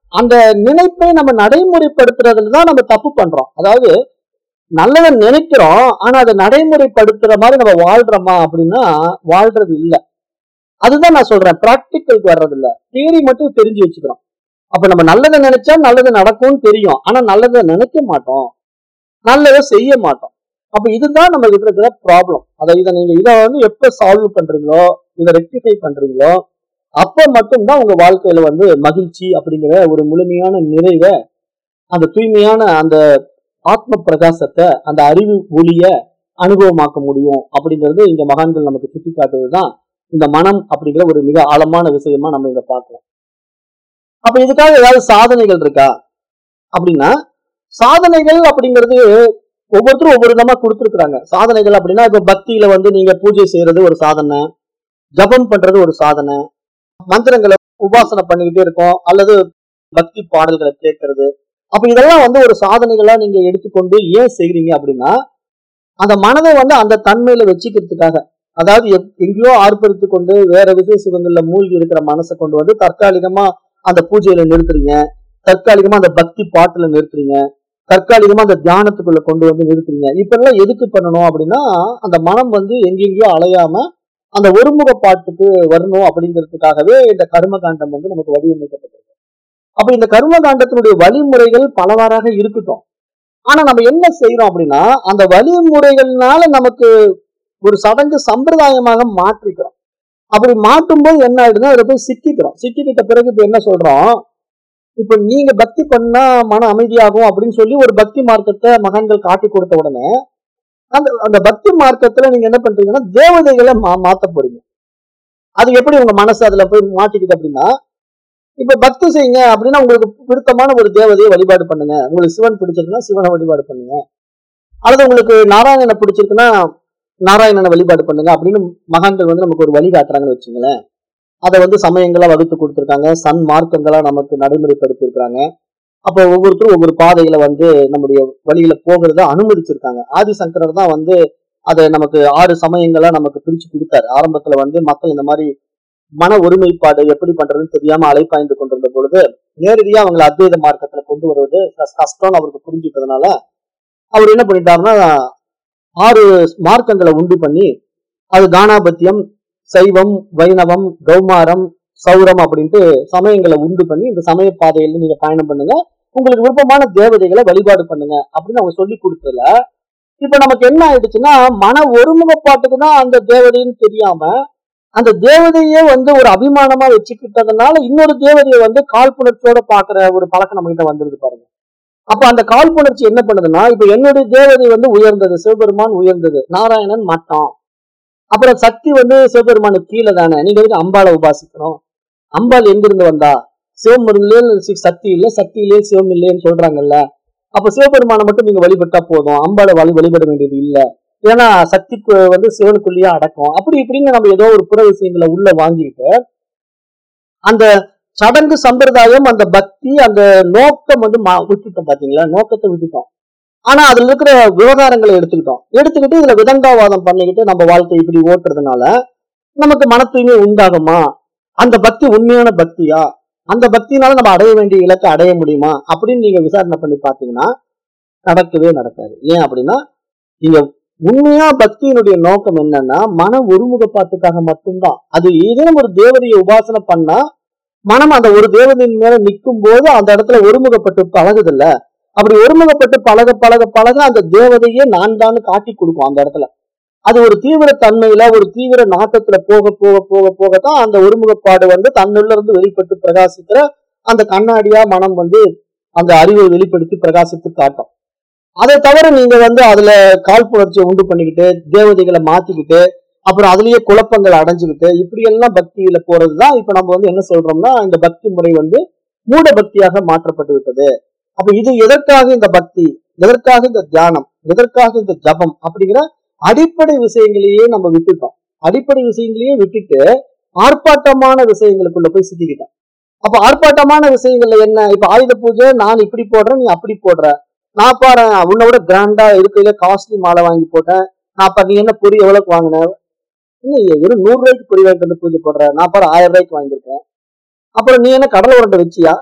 அந்த நினைப்பை நம்ம நடைமுறைப்படுத்துறதுல தான் நம்ம தப்பு பண்றோம். அதாவது நல்லதை நினைக்கிறோம், ஆனா அதை நடைமுறைப்படுத்துற மாதிரி நம்ம வாழ்றோமா அப்படின்னா வாழ்றது இல்ல. அதுதான் நான் சொல்றேன், பிராக்டிக்கலுக்கு வர்றது இல்ல. தியரி மட்டும் தெரிஞ்சு வச்சுக்கிறோம். அப்ப நம்ம நல்லதை நினைச்சா நல்லது நடக்கும்னு தெரியும், ஆனா நல்லதை நினைக்க மாட்டோம், நல்லதை செய்ய மாட்டோம். அப்ப இதுதான் நம்ம கிட்ட இருக்கிற ப்ராப்ளம். இதை நீங்க இதை எப்ப சால்வ் பண்றீங்களோ, இதை ரெக்டிஃபை பண்றீங்களோ, அப்ப மட்டும்தான் உங்க வாழ்க்கையில மகிழ்ச்சி அப்படிங்கிற ஒரு முழுமையான நிறைவை, அந்த தூய்மையான அந்த ஆத்ம பிரகாசத்தை, அந்த அறிவு ஒளிய அனுபவமாக்க முடியும். அப்படிங்கிறது இந்த மகான்கள் நமக்கு சுட்டி காட்டுவதுதான் இந்த மனம் அப்படிங்கிற ஒரு மிக ஆழமான விஷயமா நம்ம இங்க பார்க்கலாம். அப்ப இதுக்காக ஏதாவது சாதனைகள் இருக்கா அப்படின்னா, சாதனைகள் அப்படிங்கிறது ஒவ்வொருத்தரும் ஒவ்வொரு விதமா கொடுத்துருக்காங்க. சாதனைகள் அப்படின்னா, இப்ப பக்தியில நீங்க பூஜை செய்யறது ஒரு சாதனை, ஜபம் பண்றது ஒரு சாதனை, மந்திரங்களை உபாசனை பண்ணிக்கிட்டே இருக்கோம், அல்லது பக்தி பாடல்களை கேட்கறது. அப்ப இதெல்லாம் ஒரு சாதனைகளா நீங்க எடுத்துக்கொண்டு ஏன் செய்றீங்க அப்படின்னா, அந்த மனதை அந்த தன்மையில வச்சுக்கிறதுக்காக. அதாவது எங்கேயோ ஆர்ப்பரித்து கொண்டு வேற விசேஷங்கள்ல மூழ்கி இருக்கிற மனசை கொண்டு தற்காலிகமா அந்த பூஜையில நிறுத்துறீங்க, தற்காலிகமா அந்த பக்தி பாட்டுல நிறுத்துறீங்க, தற்காலிகமா அந்த தியானத்துக்குள்ள கொண்டு நிறுத்துறீங்க. இப்ப எல்லாம் எதுக்கு பண்ணணும் அப்படின்னா, அந்த மனம் எங்கெங்கயோ அலையாம அந்த ஒருமுக பாட்டுக்கு வரணும் அப்படிங்கிறதுக்காகவே இந்த கர்மகாண்டம் நமக்கு வடிவமைக்கப்பட்டிருக்கு. அப்ப இந்த கர்மகாண்டத்தினுடைய வழிமுறைகள் பலவாறாக இருக்கட்டும், ஆனா நம்ம என்ன செய்யறோம் அப்படின்னா, அந்த வழிமுறைகள்னால நமக்கு ஒரு சடங்கு சம்பிரதாயமாக மாற்றிக்கிறோம். அப்படி மாற்றும் போது என்ன ஆயிடுதுன்னா, அதை போய் சிக்கிக்கிறோம். சிக்கிக்கிட்ட பிறகு இப்ப என்ன சொல்றோம், இப்ப நீங்க பக்தி பண்ணா மன அமைதியாகும் அப்படின்னு சொல்லி ஒரு பக்தி மார்க்கத்தை மகான்கள் காட்டி கொடுத்த உடனே, அந்த அந்த பக்தி மார்க்கத்துல நீங்க என்ன பண்றீங்கன்னா, தேவதைகளை மாத்த போறீங்க. அது எப்படி உங்க மனசு அதுல போய் மாட்டிக்குது அப்படின்னா, இப்ப பக்தி செய்யுங்க அப்படின்னா, உங்களுக்கு பிடித்தமான ஒரு தேவதையை வழிபாடு பண்ணுங்க. உங்களுக்கு சிவன் பிடிச்சிருக்குன்னா சிவனை வழிபாடு பண்ணுங்க, அல்லது உங்களுக்கு நாராயணனை பிடிச்சிருக்குன்னா நாராயணனை வழிபாடு பண்ணுங்க அப்படின்னு மகான்கள் நமக்கு ஒரு வழி காட்டுறாங்கன்னு வச்சுங்களேன். அதை சமயங்களா வகுத்து கொடுத்துருக்காங்க, சன்மார்க்கங்களா நமக்கு நடைமுறைப்படுத்தி இருக்காங்க. அப்ப ஒவ்வொருத்தரும் ஒவ்வொரு பாதையில நம்முடைய வழியில போகிறத அனுமதிச்சிருக்காங்க. ஆதிசங்கரர் தான் அதை நமக்கு 6 சமயங்களா நமக்கு பிரிச்சு கொடுத்தாரு. ஆரம்பத்துல மக்கள் இந்த மாதிரி மன ஒருமைப்பாடு எப்படி பண்றதுன்னு தெரியாம அலைப்பாய்ந்து கொண்டிருந்த பொழுது, நேரடியா அவங்களை அத்வைத மார்க்கத்துல கொண்டு வருவது கஷ்டம்னு அவருக்கு புரிஞ்சுக்கிறதுனால அவர் என்ன பண்ணிட்டாருன்னா, 6 மார்க்கங்களை உண்டு பண்ணி, அது கானாபத்தியம், சைவம், வைணவம், கௌமாரம், சௌரம் அப்படின்ட்டு சமயங்களை உண்டு பண்ணி, இந்த சமய பாதையில நீங்க பயணம் பண்ணுங்க, உங்களுக்கு விருப்பமான தேவதைகளை வழிபாடு பண்ணுங்க அப்படின்னு அவங்க சொல்லி கொடுத்ததுல, இப்ப நமக்கு என்ன ஆயிடுச்சுன்னா, மன ஒருமுகப்பாட்டுக்கு தான் அந்த தேவதைன்னு தெரியாம அந்த தேவதையே ஒரு அபிமானமா வச்சுக்கிட்டதுனால இன்னொரு தேவதையை காழ்ப்புணர்ச்சியோட பாக்குற ஒரு பழக்கம் நம்ம கிட்ட வந்துருது பாருங்க. அப்ப அந்த காழ்ப்புணர்ச்சி என்ன பண்ணுதுன்னா, இப்ப என்னுடைய தேவதை உயர்ந்தது, சிவபெருமான் உயர்ந்தது, நாராயணன் மட்டம், அப்புறம் சக்தி சிவபெருமானுக்கு கீழே தானே, நீங்க அம்பாளை உபாசிக்கணும், அம்பாள் எங்கிருந்து வந்தா, சிவம் இல்லையே சக்தி இல்லை, சக்தி இல்லையே சிவம் இல்லையேன்னு சொல்றாங்கல்ல, அப்ப சிவபெருமானை மட்டும் நீங்க வழிபட்டா போதும், அம்பாளை வழிபட வேண்டியது இல்லை, ஏன்னா சக்திக்கு சிவனுக்குள்ளேயே அடக்கம், அப்படி இப்படின்னு நம்ம ஏதோ ஒரு புற விஷயங்களை உள்ள வாங்கிட்டு அந்த சடங்கு சம்பிரதாயம், அந்த பக்தி, அந்த நோக்கம் விட்டுட்டோம். பாத்தீங்களா, நோக்கத்தை விட்டுட்டோம். ஆனா அதுல இருக்கிற விவகாரங்களை எடுத்துக்கிட்டு இதுல விதண்டாவாதம் பண்ணிக்கிட்டு நம்ம வாழ்க்கை இப்படி ஓட்டுறதுனால நமக்கு மன தூய்மை உண்டாகுமா, அந்த பக்தி உண்மையான பக்தியா, அந்த பக்தினால நம்ம அடைய வேண்டிய இலக்கை அடைய முடியுமா அப்படின்னு நீங்க விசாரணை பண்ணி பாத்தீங்கன்னா நடக்கவே நடக்காது. ஏன் அப்படின்னா, நீங்க உண்மையா பக்தியினுடைய நோக்கம் என்னன்னா மன ஒருமுகப்பாட்டுக்காக மட்டும்தான். அது ஏதேனும் ஒரு தேவதையை உபாசனை பண்ணா மனம் அந்த ஒரு தேவதையின் மேல நிற்கும் போது அந்த இடத்துல ஒருமுகப்பட்டு பழகுது இல்ல, அப்படி ஒருமுகப்பட்டு பழக பழக பழக அந்த தேவதையே நான் தான் காட்டி கொடுக்கும். அந்த இடத்துல அது ஒரு தீவிர தன்மையில, ஒரு தீவிர நாட்டத்துல போக போக போக போகத்தான் அந்த ஒருமுகப்பாடு தன்னுள்ள இருந்து வெளிப்பட்டு பிரகாசிக்கிற அந்த கண்ணாடியா மனம் அந்த அறிவை வெளிப்படுத்தி பிரகாசித்து காட்டும். அதை தவிர நீங்க அதுல காழ்ப்புணர்ச்சியை உண்டு பண்ணிக்கிட்டு தேவதைகளை மாத்திக்கிட்டு அப்புறம் அதுலயே குழப்பங்கள் அடைஞ்சுக்கிட்டு இப்படி எல்லாம் பக்தியில போறதுதான் இப்ப நம்ம என்ன சொல்றோம்னா, இந்த பக்தி முறை மூட பக்தியாக மாற்றப்பட்டு விட்டது. அப்ப இது எதற்காக இந்த பக்தி, எதற்காக இந்த தியானம், எதற்காக இந்த ஜபம் அப்படிங்கிற அடிப்படை விஷயங்களையே நம்ம விட்டுட்டோம். அடிப்படை விஷயங்களையே விட்டுட்டு ஆர்ப்பாட்டமான விஷயங்களுக்குள்ள போய் சிக்கிக்கிட்டோம். அப்ப ஆர்ப்பாட்டமான விஷயங்கள்ல என்ன, இப்ப ஆயுத பூஜை நான் இப்படி போடுறேன், நீ அப்படி போடுற, நான் பாரு உன்னை விட கிராண்டா இருக்கையில காஸ்ட்லி மாலை வாங்கி போட்டேன், நான் நீ என்ன பொறி எவ்வளவுக்கு வாங்கின, வெறும் 100 ரூபாய்க்கு பொறி வாங்கிட்டு பூஜை போடுற, நான் பாரு 1000 ரூபாய்க்கு வாங்கியிருக்கேன், அப்புறம் நீ என்ன கடலை உருண்டை வச்சியா,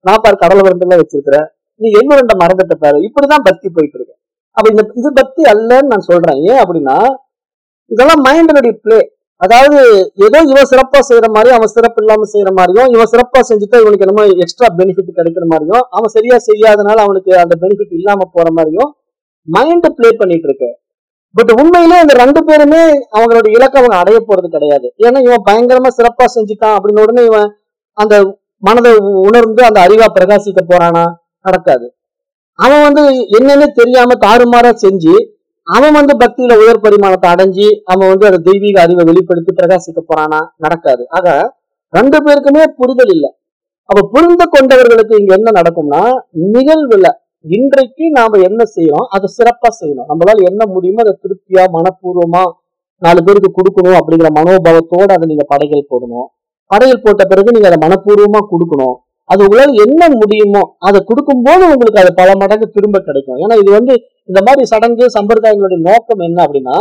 நான் பாரு கடலை உருண்டை வச்சிருக்கிறேன், நீ எள்ளுருண்டை மறந்துட்ட பாரு. இப்படிதான் பக்தி போயிட்டு இருக்கு. அப்ப இது பக்தி அல்லன்னு நான் சொல்றேன். ஏன் அப்படின்னா இதெல்லாம் மைண்டனுடைய பிளே. அதாவது ஏதோ இவன் சிறப்பா செய்யற மாதிரியும் அவன் சிறப்பு இல்லாம செய்யற மாதிரியும், இவன் சிறப்பா செஞ்சுட்டா இவனுக்கு என்னமோ எக்ஸ்ட்ரா பெனிஃபிட் கிடைக்கிற மாதிரியும், அவன் சரியா செய்யாதனால அவனுக்கு அந்த பெனிஃபிட் இல்லாம போற மாதிரியும் மைண்ட் பிளே பண்ணிட்டு இருக்கு. பட் உண்மையிலே இந்த 2 பேருமே அவங்களோட இலக்கை அவங்க அடைய போறது கிடையாது. ஏன்னா இவன் பயங்கரமா சிறப்பா செஞ்சுட்டான் அப்படின்னு உடனே இவன் அந்த மனதை உணர்ந்து அந்த அறிவா பிரகாசிக்க போறானா? நடக்காது. அவன் என்னன்னு தெரியாம தாறுமாறா செஞ்சு அவன் பக்தியில உயர் பரிமாணத்தை அடைஞ்சு அவன் அந்த தெய்வீக அறிவை வெளிப்படுத்தி பிரகாசிக்க போறானா? நடக்காது. ஆக 2 பேருக்குமே புரிதல் இல்லை. அப்ப புரிந்து கொண்டவர்களுக்கு இங்க என்ன நடக்கும்னா, நிகழ்வுல இன்றைக்கு நாம என்ன செய்யறோம் அதை சிறப்பா செய்யணும். நம்மளால என்ன முடியுமோ அதை திருப்தியா மனப்பூர்வமா 4 பேருக்கு கொடுக்கணும் அப்படிங்கிற மனோபாவத்தோட அதை நீங்க படையல் போடணும். படையல் போட்ட பிறகு நீங்க அதை மனப்பூர்வமா கொடுக்கணும். அது உங்களால என்ன முடியுமோ அதை கொடுக்கும்போது உங்களுக்கு அது பல மடங்கு திரும்ப கிடைக்கும். ஏன்னா இது இந்த மாதிரி சடங்கு சம்பிரதாயங்களுடைய நோக்கம் என்ன அப்படின்னா,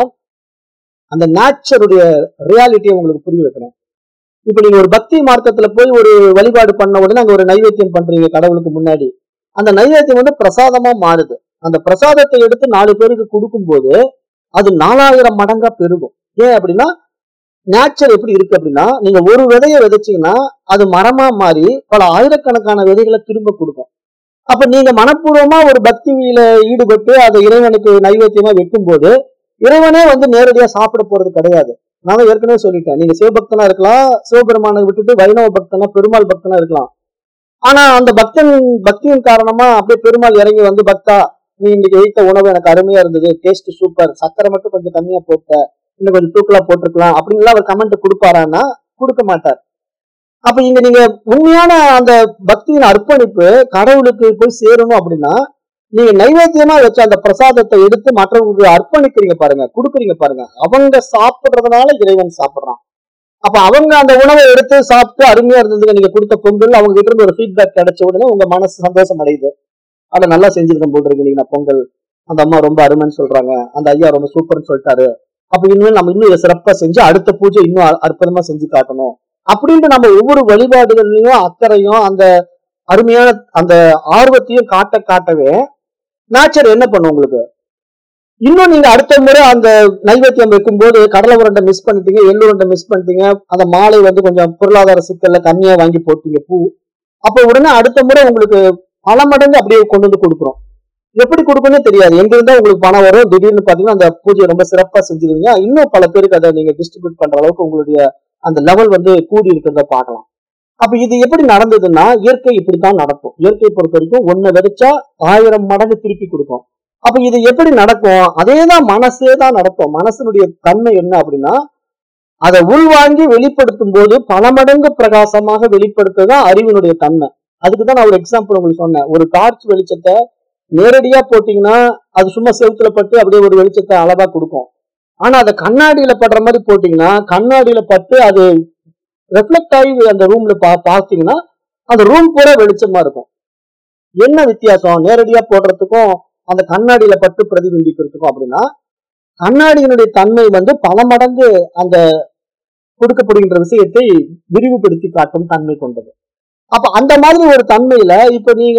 அந்த நேச்சருடைய ரியாலிட்டியை உங்களுக்கு புரிய வைக்கணும். இப்ப நீங்க ஒரு பக்தி மார்க்கத்துல போய் ஒரு வழிபாடு பண்ண உடனே அங்க ஒரு நைவேத்தியம் பண்றீங்க கடவுளுக்கு முன்னாடி. அந்த நைவேத்தியம் பிரசாதமா மாறுது. அந்த பிரசாதத்தை எடுத்து 4 பேருக்கு கொடுக்கும்போது அது 4000 மடங்கா பெருகும். ஏன் அப்படின்னா நேச்சர் எப்படி இருக்கு அப்படின்னா, நீங்க ஒரு விதையை விதைச்சீங்கன்னா அது மரமா மாறி பல ஆயிரக்கணக்கான விதைகளை திரும்ப கொடுக்கும். அப்ப நீங்க மனப்பூர்வமா ஒரு பக்தியில ஈடுபட்டு அதை இறைவனுக்கு நைவேத்தியமா வைக்கும் போது இறைவனே நேரடியா சாப்பிட போறது கிடையாது. நான் ஏற்கனவே சொல்லிட்டேன், நீங்க சிவபக்தனா இருக்கலாம், சிவபெருமானை விட்டுட்டு வைணவ பக்தனா பெருமாள் பக்தனா இருக்கலாம். ஆனா அந்த பக்தியின் காரணமா அப்படியே பெருமாள் இறங்கி பக்தா நீ இன்னைக்கு வைத்த உணவு எனக்கு அருமையா இருந்தது, டேஸ்ட் சூப்பர், சக்கரை மட்டும் கொஞ்சம் கம்மியா போட்ட, இன்னும் கொஞ்சம் தூக்கலா போட்டிருக்கலாம் அப்படின்னு அவர் கமெண்ட் கொடுப்பாரான்னா கொடுக்க மாட்டார். அப்ப இங்க நீங்க உண்மையான அந்த பக்தியின் அர்ப்பணிப்பு கடவுளுக்கு போய் சேரணும் அப்படின்னா நீங்க நைவேத்தியமா வச்ச அந்த பிரசாதத்தை எடுத்து மற்றவங்களுக்கு அர்ப்பணிக்கிறீங்க பாருங்க, கொடுக்குறீங்க பாருங்க. அவங்க சாப்பிடுறதுனால இறைவன் சாப்பிடுறான். அப்ப அவங்க அந்த உணவை எடுத்து சாப்பிட்டு அருமையா இருந்ததுங்க நீங்க கொடுத்த பொங்கல், அவங்க கிட்ட இருந்து ஒரு ஃபீட்பேக் கிடைச்ச உடனே உங்க மனசு சந்தோஷம் அடையுது. அதை நல்லா செஞ்சிருக்கேன் போட்டிருக்கீங்க நீங்க பொங்கல், அந்த அம்மா ரொம்ப அருமைன்னு சொல்றாங்க, அந்த ஐயா ரொம்ப சூப்பர்னு சொல்லிட்டாரு, அப்ப இனிமேல் நம்ம இன்னும் இதை சிறப்பா செஞ்சு அடுத்த பூஜை இன்னும் அற்புதமா செஞ்சு காட்டணும் அப்படின்ட்டு நம்ம ஒவ்வொரு வழிபாடுகள்லயும் அக்கறையும் அந்த அருமையான அந்த ஆர்வத்தையும் காட்டவே நேச்சர் என்ன பண்ணும் உங்களுக்கு. இன்னும் நீங்க அடுத்த முறை அந்த நைவேத்தியம் வைக்கும் போது கடலை உருண்டை மிஸ் பண்ணிட்டீங்க, எள்ளு உருண்டை மிஸ் பண்ணிட்டீங்க, அந்த மாலை கொஞ்சம் பொருளாதார சிக்கல்ல கம்மியா வாங்கி போட்டீங்க பூ, அப்ப உடனே அடுத்த முறை உங்களுக்கு பல மடங்கு அப்படியே கொண்டு கொடுக்குறோம். எப்படி கொடுக்கணும்னு தெரியாது, எங்க இருந்தா உங்களுக்கு பணம் வரும், திடீர்னு பாத்தீங்கன்னா அந்த பூஜையை ரொம்ப சிறப்பா செஞ்சிருவீங்க, இன்னும் பல பேருக்கு அதை நீங்க டிஸ்ட்ரிபியூட் பண்ற அளவுக்கு உங்களுடைய அந்த லெவல் கூடி இருக்கிறத பார்க்கலாம். அப்ப இது எப்படி நடந்ததுன்னா இயற்கை இப்படித்தான் நடக்கும். இயற்கை பொறுத்த வரைக்கும் 1 விதைச்சா 1000 மடங்கு திருப்பி கொடுக்கும். அப்ப இது எப்படி நடக்கும்? அதேதான் மனசே தான் நடக்கும். மனசனுடைய தன்மை என்ன அப்படின்னா அதை உள்வாங்கி வெளிப்படுத்தும் போது பல மடங்கு பிரகாசமாக வெளிப்படுத்துதான் அறிவினுடைய தன்மை. அதுக்குதான் நான் ஒரு எக்ஸாம்பிள் உங்களுக்கு சொன்னேன். ஒரு டார்ச் வெளிச்சத்தை நேரடியா போட்டீங்கன்னா அது சும்மா செவுத்துல பட்டு அப்படியே ஒரு வெளிச்சத்தை அளவா கொடுக்கும். ஆனா அதை கண்ணாடியில படுற மாதிரி போட்டீங்கன்னா கண்ணாடியில பட்டு அது ரெஃப்ளெக்ட் ஆகி அந்த ரூம்ல பார்த்தீங்கன்னா அந்த ரூம் பூரா வெளிச்சமா இருக்கும். என்ன வித்தியாசம் நேரடியா போடுறதுக்கும் அந்த கண்ணாடியில பட்டு பிரதிபிம்பிக்கிறதுக்கும் அப்படின்னா, கண்ணாடியினுடைய தன்மை பல மடங்கு அந்த கொடுக்கப்படுகின்ற விஷயத்தை விரிவுபடுத்தி காட்டும் தன்மை கொண்டது. அப்ப அந்த மாதிரி ஒரு தன்மையில இப்ப நீங்க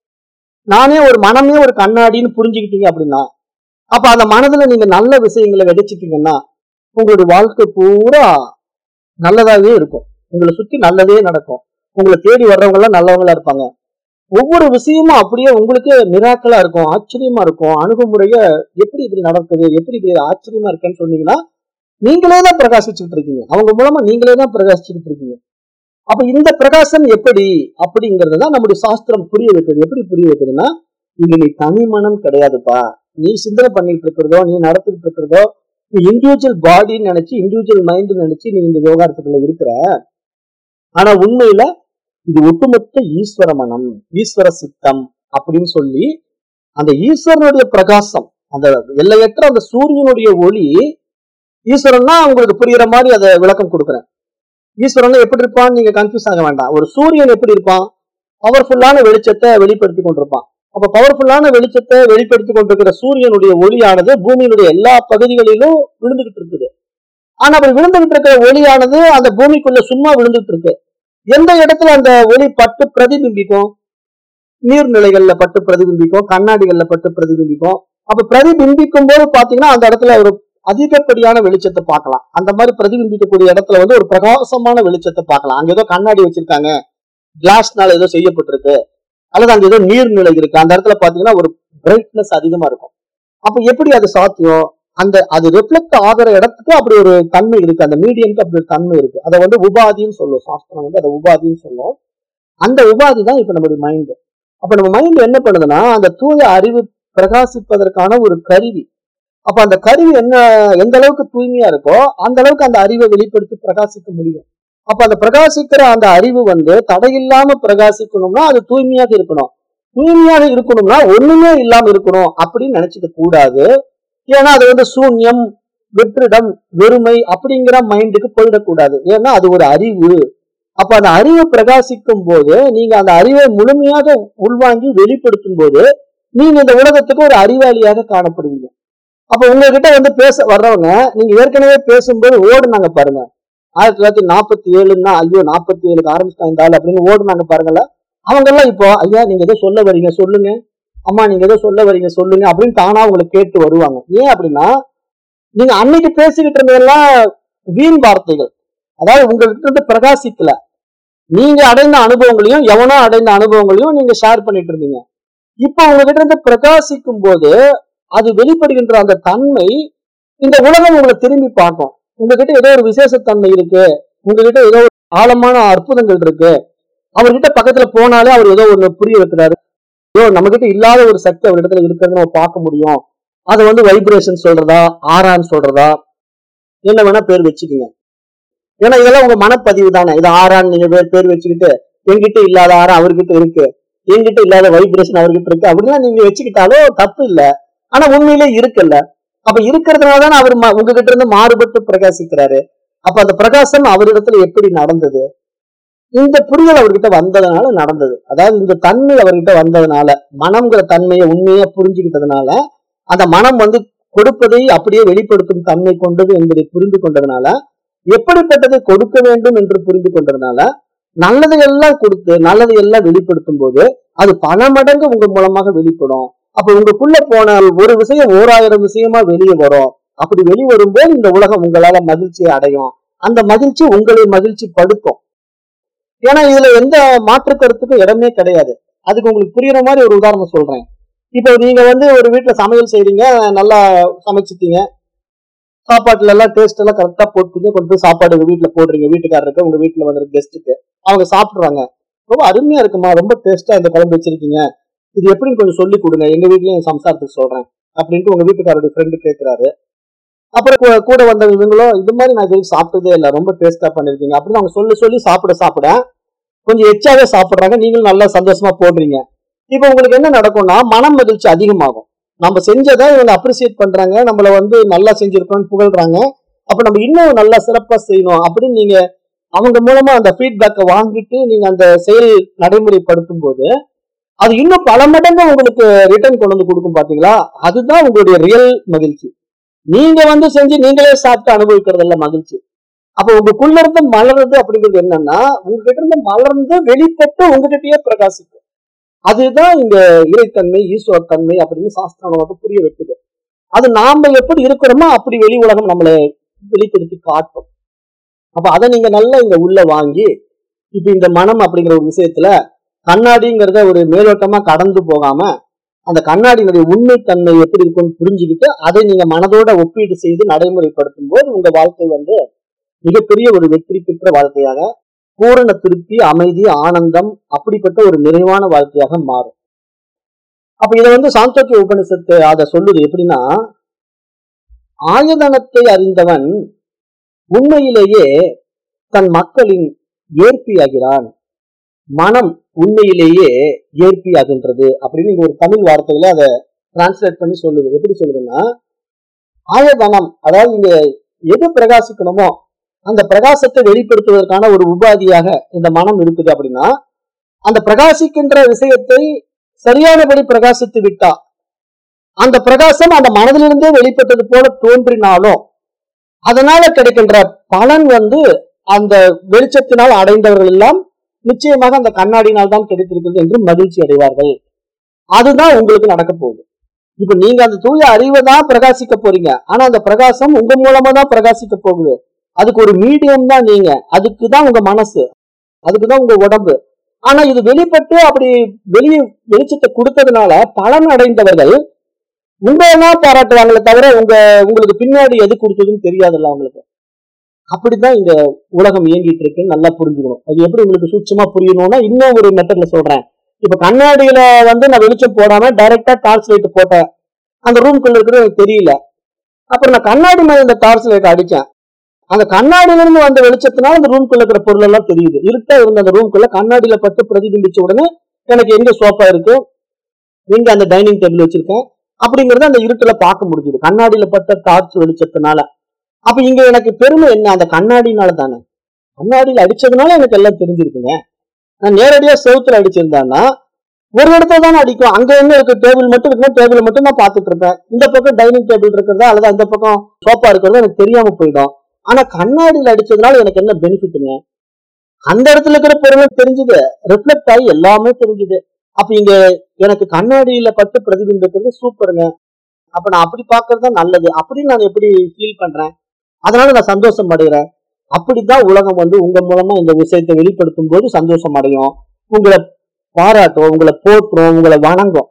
நானே ஒரு மனமே ஒரு கண்ணாடின்னு புரிஞ்சுக்கிட்டீங்க அப்படின்னா, அப்ப அந்த மனதுல நீங்க நல்ல விஷயங்களை விதைச்சிட்டீங்கன்னா உங்களுடைய வாழ்க்கை பூரா நல்லதாவே இருக்கும். உங்களை சுத்தி நல்லதே நடக்கும். உங்களை தேடி வர்றவங்க எல்லாம் நல்லவங்களா இருப்பாங்க. ஒவ்வொரு விஷயமும் அப்படியே உங்களுக்கு மிராக்கலா இருக்கும், ஆச்சரியமா இருக்கும். அணுகுமுறைய எப்படி இப்படி நடக்குது, எப்படி இப்படி ஆச்சரியமா இருக்கேன்னு சொன்னீங்கன்னா நீங்களே தான் பிரகாசிச்சுட்டு இருக்கீங்க. அவங்க மூலமா நீங்களே தான் பிரகாசிச்சுட்டு இருக்கீங்க. அப்ப இந்த பிரகாசம் எப்படி அப்படிங்கறதுதான் நம்முடைய சாஸ்திரம் புரிய வைக்கிறது. எப்படி புரிய வைக்கிறதுன்னா, இங்க நீ தனி மனம் கிடையாதுப்பா, நீ சிந்தனை பண்ணிட்டு இருக்கிறதோ நீ நடத்திட்டு இருக்கிறதோ நீ இண்டிவிஜுவல் பாடின்னு நினைச்சு இண்டிவிஜுவல் மைண்ட் நினைச்சு நீ இந்த யோகார்த்தத்துல இருக்கிற. ஆனா உண்மையில இது ஒட்டுமொத்த ஈஸ்வர மனம், ஈஸ்வர சித்தம் அப்படின்னு சொல்லி அந்த ஈஸ்வரனுடைய பிரகாசம், அந்த எல்லையற்ற அந்த சூரியனுடைய ஒளி. ஈஸ்வரன்னா உங்களுக்கு புரியுற மாதிரி அதை விளக்கம் கொடுக்குறேன். ஈஸ்வரன் எப்படி இருப்பான்னு நீங்க கன்ஃபியூஸ் ஆக வேண்டாம். ஒரு சூரியன் எப்படி இருப்பான்? பவர்ஃபுல்லான வெளிச்சத்தை வெளிப்படுத்தி கொண்டிருப்பான். அப்ப பவர்ஃபுல்லான வெளிச்சத்தை வெளிப்படுத்தி கொண்டிருக்கிற சூரியனுடைய ஒளியானது பூமியினுடைய எல்லா பகுதிகளிலும் விழுந்துகிட்டு இருக்குது. ஆனா அப்படி விழுந்துகிட்டு இருக்கிற ஒளியானது அந்த பூமிக்குள்ள சும்மா விழுந்துட்டு இருக்கு. எந்த இடத்துல அந்த ஒளி பட்டு பிரதிபிம்பிக்கும்? நீர்நிலைகள்ல பட்டு பிரதிபிம்பிக்கும், கண்ணாடிகள்ல பட்டு பிரதிபிம்பிக்கும். அப்ப பிரதிபிம்பிக்கும் போது பாத்தீங்கன்னா அந்த இடத்துல ஒரு அதிகப்படியான வெளிச்சத்தை பார்க்கலாம். அந்த மாதிரி பிரதிபிம்பிக்கக்கூடிய இடத்துல வந்து ஒரு பிரகாசமான வெளிச்சத்தை பார்க்கலாம். அங்க ஏதோ கண்ணாடி வச்சிருக்காங்க, கிளாஸ்னால ஏதோ செய்யப்பட்டிருக்கு, அல்லது அங்க ஏதோ நீர்நிலை இருக்கு, அந்த இடத்துல பாத்தீங்கன்னா ஒரு பிரைட்னஸ் அதிகமா இருக்கும். அப்ப எப்படி அது சாத்தியம்? அந்த அது ரிஃப்ளெக்ட் ஆகிற இடத்துக்கு அப்படி ஒரு தன்மை இருக்கு, அந்த மீடியம்க்கு அப்படி ஒரு தன்மை இருக்கு. அதை வந்து உபாதின்னு சொல்லுவோம், சாஸ்திரம் வந்து அதை உபாதின்னு சொல்லுவோம். அந்த உபாதி தான் இப்ப நம்மளுடைய மைண்ட். அப்ப நம்ம மைண்ட் என்ன பண்ணுதுன்னா, அந்த தூய அறிவு பிரகாசிப்பதற்கான ஒரு கருவி. அப்ப அந்த கருவி என்ன, எந்த அளவுக்கு தூய்மையா இருக்கோ அந்த அளவுக்கு அந்த அறிவை வெளிப்படுத்தி பிரகாசிக்க முடியும். அப்ப அந்த பிரகாசிக்கிற அந்த அறிவு வந்து தடையில்லாம பிரகாசிக்கணும்னா அது தூய்மையாக இருக்கணும். தூய்மையாக இருக்கணும்னா ஒண்ணுமே இல்லாம இருக்கணும் அப்படின்னு நினைச்சுக்க கூடாது. ஏன்னா அது வந்து சூன்யம், வெற்றிடம், வெறுமை அப்படிங்கிற மைண்டுக்கு போயிடக்கூடாது. ஏன்னா அது ஒரு அறிவு. அப்ப அந்த அறிவை பிரகாசிக்கும் போது, நீங்க அந்த அறிவை முழுமையாக உள்வாங்கி வெளிப்படுத்தும் போது நீங்க இந்த உலகத்துக்கு ஒரு அறிவாளியாக காணப்படுவீங்க. அப்ப உங்ககிட்ட வந்து பேச வர்றவங்க, நீங்க ஏற்கனவே பேசும்போது ஓடுனாங்க பாருங்க, 1947ன்னா ஐயோ 47க்கு ஆரம்பிச்சிட்டாங்க அப்படின்னு ஓடுனாங்க பாருங்கல்ல, அவங்க எல்லாம் இப்போ ஐயா நீங்க ஏதோ சொல்ல வரீங்க சொல்லுங்க, அம்மா நீங்க ஏதோ சொல்ல வரீங்க சொல்லுங்க அப்படின்னு தானா உங்களை கேட்டு வருவாங்க. ஏன் அப்படின்னா, நீங்க அன்னைக்கு பேசிக்கிட்டு இருந்ததெல்லாம் வீண் வார்த்தைகள். அதாவது உங்ககிட்ட இருந்து பிரகாசிக்கல. நீங்க அடைந்த அனுபவங்களையும் எவனோ அடைந்த அனுபவங்களையும் நீங்க ஷேர் பண்ணிட்டு இருந்தீங்க. இப்ப உங்ககிட்ட இருந்து பிரகாசிக்கும் போது அது வெளிப்படுகின்ற அந்த தன்மை இந்த உலகம் உங்களை திரும்பி பார்க்கும். உங்ககிட்ட ஏதோ ஒரு விசேஷத்தன்மை இருக்கு, உங்ககிட்ட ஏதோ ஒரு ஆழமான அற்புதங்கள் இருக்கு. அவர்கிட்ட பக்கத்துல போனாலே அவர் ஏதோ ஒண்ணு புரிய வைக்கிறாரு. ஏதோ நம்ம கிட்ட இல்லாத ஒரு சக்தி அவர் இடத்துல இருக்கிறதுன்னு நம்ம பார்க்க முடியும். அதை வந்து வைப்ரேஷன் சொல்றதா, ஆறான்னு சொல்றதா, என்ன வேணா பேர் வச்சுக்கீங்க. ஏன்னா இதெல்லாம் உங்க மனப்பதிவு தானே. இது ஆறான்னு நீங்க பேர் வச்சுக்கிட்டு, என்கிட்ட இல்லாத ஆறா அவர்கிட்ட இருக்கு, என்கிட்ட இல்லாத வைப்ரேஷன் அவர்கிட்ட இருக்கு அப்படின்னா நீங்க வச்சுக்கிட்டாலும் தப்பு இல்லை. ஆனா உண்மையிலே இருக்குல்ல. அப்ப இருக்கிறதுனாலதான் அவர் உங்ககிட்ட இருந்து மாறுபட்டு பிரகாசிக்கிறாரு. அப்ப அந்த பிரகாசம் அவரிடத்துல எப்படி நடந்தது? இந்த புரிதல் அவர்கிட்ட வந்ததுனால நடந்தது. அதாவது இந்த தன்மை அவர்கிட்ட வந்ததுனால, மனம்ங்கிற தன்மையை உண்மையா புரிஞ்சுக்கிட்டதுனால, அந்த மனம் வந்து கொடுப்பதை அப்படியே வெளிப்படுத்தும் தன்மை கொண்டது என்பதை புரிந்து கொண்டதுனால, எப்படிப்பட்டதை கொடுக்க வேண்டும் என்று புரிந்து கொண்டதுனால, நல்லதை எல்லாம் கொடுத்து நல்லதை எல்லாம் வெளிப்படுத்தும் போது அது பல மடங்கு உங்க மூலமாக வெளிப்படும். அப்ப உங்களுக்குள்ள போன ஒரு விஷயம் 1000 விஷயமா வெளியே வரும். அப்படி வெளிவரும்போது இந்த உலகம் உங்களால மகிழ்ச்சியை அடையும். அந்த மகிழ்ச்சி உங்களை மகிழ்ச்சி படுத்தும். ஏன்னா இதுல எந்த மாற்று கருத்துக்கும் இடமே கிடையாது. அதுக்கு உங்களுக்கு புரியுற மாதிரி ஒரு உதாரணம் சொல்றேன். இப்போ நீங்க வந்து ஒரு வீட்டுல சமையல் செய்றீங்க, நல்லா சமைச்சிட்டீங்க, சாப்பாட்டுல எல்லாம் டேஸ்ட் எல்லாம் கரெக்டா போட்டுங்க, கொண்டு போய் சாப்பாடு உங்க வீட்டுல போடுறீங்க, வீட்டுக்காரருக்கு உங்க வீட்டுல வந்து கெஸ்ட்டுக்கு. அவங்க சாப்பிடுறாங்க, ரொம்ப அருமையா இருக்குமா, ரொம்ப டேஸ்டா இந்த குழம்பு வச்சிருக்கீங்க, இது எப்படின்னு கொஞ்சம் சொல்லி கொடுங்க, எங்க வீட்லயும் என் சம்சாரத்துக்கு சொல்றேன் அப்படின்ட்டு உங்க வீட்டுக்காரோட ஃப்ரெண்டு கேட்கிறாரு. அப்புறம் கூட வந்த இவங்களும் இது மாதிரி நான் இது சாப்பிட்டதே இல்லை, ரொம்ப டேஸ்டா பண்ணிருக்கீங்க அப்படின்னு அவங்க சொல்லி சொல்லி சாப்பிட கொஞ்சம் எச்சாவே சாப்பிடுறாங்க. நீங்களும் நல்லா சந்தோஷமா போடுறீங்க. இப்ப உங்களுக்கு என்ன நடக்கும்னா, மனம் மகிழ்ச்சி அதிகமாகும். நம்ம செஞ்சதை இவங்க அப்ரிசியேட் பண்றாங்க, நம்மள வந்து நல்லா செஞ்சிருக்கோம்னு புகழ்றாங்க. அப்ப நம்ம இன்னும் நல்லா சிறப்பா செய்யணும் அப்படின்னு நீங்க அவங்க மூலமா அந்த ஃபீட்பேக்கை வாங்கிட்டு நீங்க அந்த செயல் நடைமுறைப்படுத்தும் போது அது இன்னும் பல மடங்கு உங்களுக்கு ரிட்டர்ன் கொண்டு வந்து கொடுக்கும். பாத்தீங்களா, அதுதான் உங்களுடைய ரியல் மகிழ்ச்சி. நீங்க வந்து செஞ்சு நீங்களே சாப்பிட்டு அனுபவிக்கிறது இல்ல மகிழ்ச்சி. அப்ப உங்களுக்குள்ள இருந்து மலர்றது அப்படிங்கிறது என்னன்னா, உங்ககிட்ட இருந்து மலர்ந்து வெளிப்பட்டு உங்ககிட்டயே பிரகாசிக்கும். அதுதான் இங்க இறைத்தன்மை, ஈஸ்வர தன்மை அப்படின்னு சாஸ்திரம் நமக்கு புரிய வைக்குது. அது நாம எப்படி இருக்கிறோமோ அப்படி வெளி உலகம் நம்மளை வெளிப்படுத்தி காட்டும். அப்ப அதை நீங்க நல்லா இங்க உள்ள வாங்கி, இப்ப இந்த மனம் அப்படிங்கிற ஒரு விஷயத்துல கண்ணாடிங்கிறத ஒரு மேலோட்டமா கடந்து போகாம, அந்த கண்ணாடியினுடைய உண்மை தன்மை எப்படி இருக்குன்னு புரிஞ்சுக்கிட்டு அதை நீங்க மனதோட ஒப்பீடு செய்து நடைமுறைப்படுத்தும் போது உங்க வாழ்க்கை வந்து மிகப்பெரிய ஒரு வெற்றி பெற்ற வாழ்க்கையாக, பூரண திருப்தி, அமைதி, ஆனந்தம், அப்படிப்பட்ட ஒரு நிறைவான வாழ்க்கையாக மாறும். அப்ப இதை வந்து சாந்தோக்கிய உபனிஷத்து அதை சொல்லுது எப்படின்னா, ஆயதனத்தை அறிந்தவன் உண்மையிலேயே தன் மக்களின் ஏற்பியாகிறான், மனம் உண்மையிலேயே ஏற்பியாகின்றது அப்படின்னு ஒரு தமிழ் வார்த்தையில அதை டிரான்ஸ்லேட் பண்ணி சொல்லுது. எப்படி சொல்லுதுன்னா, ஆயதனம் அதாவது இங்க எது பிரகாசிக்கணுமோ அந்த பிரகாசத்தை வெளிப்படுத்துவதற்கான ஒரு உபாதியாக இந்த மனம் இருக்குது. அப்படின்னா அந்த பிரகாசிக்கின்ற விஷயத்தை சரியானபடி பிரகாசித்து விட்டா அந்த பிரகாசம் அந்த மனதிலிருந்தே வெளிப்பட்டது போல தோன்றினாலும் அதனால கிடைக்கின்ற பலன் வந்து அந்த வெளிச்சத்தினால் அடைந்தவர்கள் எல்லாம் நிச்சயமாக அந்த கண்ணாடினால் தான் கிடைத்திருக்கிறது என்று மகிழ்ச்சி அடைவார்கள். அதுதான் உங்களுக்கு நடக்க போகுது. இப்ப நீங்க அந்த தூய அறிவை தான் பிரகாசிக்க போறீங்க. ஆனா அந்த பிரகாசம் உங்க மூலமா தான் பிரகாசிக்க போகுது. அதுக்கு ஒரு மீடியம் தான் நீங்க. அதுக்குதான் உங்க மனசு, அதுக்குதான் உங்க உடம்பு. ஆனா இது வெளிப்பட்டு அப்படி வெளியே வெளிச்சத்தை கொடுத்ததுனால பலன் அடைந்தவர்கள் உங்களதான் பாராட்டுவாங்களே தவிர உங்களுக்கு பின்னாடி எது கொடுத்ததுன்னு தெரியாதுல்ல அவங்களுக்கு. அப்படிதான் இந்த உலகம் இயங்கிட்டு இருக்குன்னு நல்லா புரிஞ்சுக்கணும். அது எப்படி உங்களுக்கு சூட்சமா புரியணும்னா இன்னும் ஒரு மெத்தட்ல சொல்றேன். இப்ப கண்ணாடியில நான் வெளிச்சம் போடாம டைரக்டா டார்ச் லைட் போட்டேன். அந்த ரூம்குள்ள இருக்கிறது எனக்கு தெரியல. அப்புறம் நான் கண்ணாடி மேல இந்த டார்ச் லைட் அடிச்சேன். அந்த கண்ணாடியில இருந்து வந்த வெளிச்சத்தினால அந்த ரூம்குள்ள இருக்கிற பொருள் எல்லாம் தெரியுது. இருட்டா இருந்த அந்த ரூம்குள்ள கண்ணாடியில பட்டு பிரதிபிம்பிச்ச உடனே எனக்கு எங்க சோஃபா இருக்கு, எங்க அந்த டைனிங் டேபிள் வச்சிருக்கேன் அப்படிங்கறத அந்த இருட்டுல பார்க்க முடிஞ்சுது கண்ணாடியில பட்ட டார்ச் வெளிச்சத்தினால. அப்ப இங்க எனக்கு பெருமை என்ன? அந்த கண்ணாடினால தானே. கண்ணாடியில அடிச்சதுனால எனக்கு எல்லாம் தெரிஞ்சிருக்குங்க. நான் நேரடியா செவுத்துல அடிச்சிருந்தேன்னா ஒரு இடத்துல தானே அடிக்கும். அங்க என்ன இருக்கு? டேபிள் மட்டும் இருக்குன்னா டேபிள் மட்டும் நான் பாத்துட்டு இருப்பேன். இந்த பக்கம் டைனிங் டேபிள் இருக்கிறதா அல்லது அந்த பக்கம் சோஃபா இருக்கிறதா எனக்கு தெரியாம போயிடும். ஆனா கண்ணாடியில அடிச்சதுனால எனக்கு என்ன பெனிஃபிட்டுங்க? அந்த இடத்துல இருக்கிற பொருள் தெரிஞ்சுது, ரிஃப்ளெக்ட் ஆகி எல்லாமே தெரிஞ்சுது. அப்ப இங்க எனக்கு கண்ணாடியில பட்டு பிரதிபிம்பிக்கிறது சூப்பருங்க. அப்ப நான் அப்படி பாக்குறது தான் நல்லது அப்படின்னு நான் எப்படி ஃபீல் பண்றேன், அதனால நான் சந்தோஷம் அடைகிறேன். அப்படித்தான் உலகம் உங்க மூலமா இந்த விஷயத்தை வெளிப்படுத்தும் போது சந்தோஷம் அடையும், உங்களை பாராட்டும், உங்களை போற்றும், உங்களை வணங்கும்.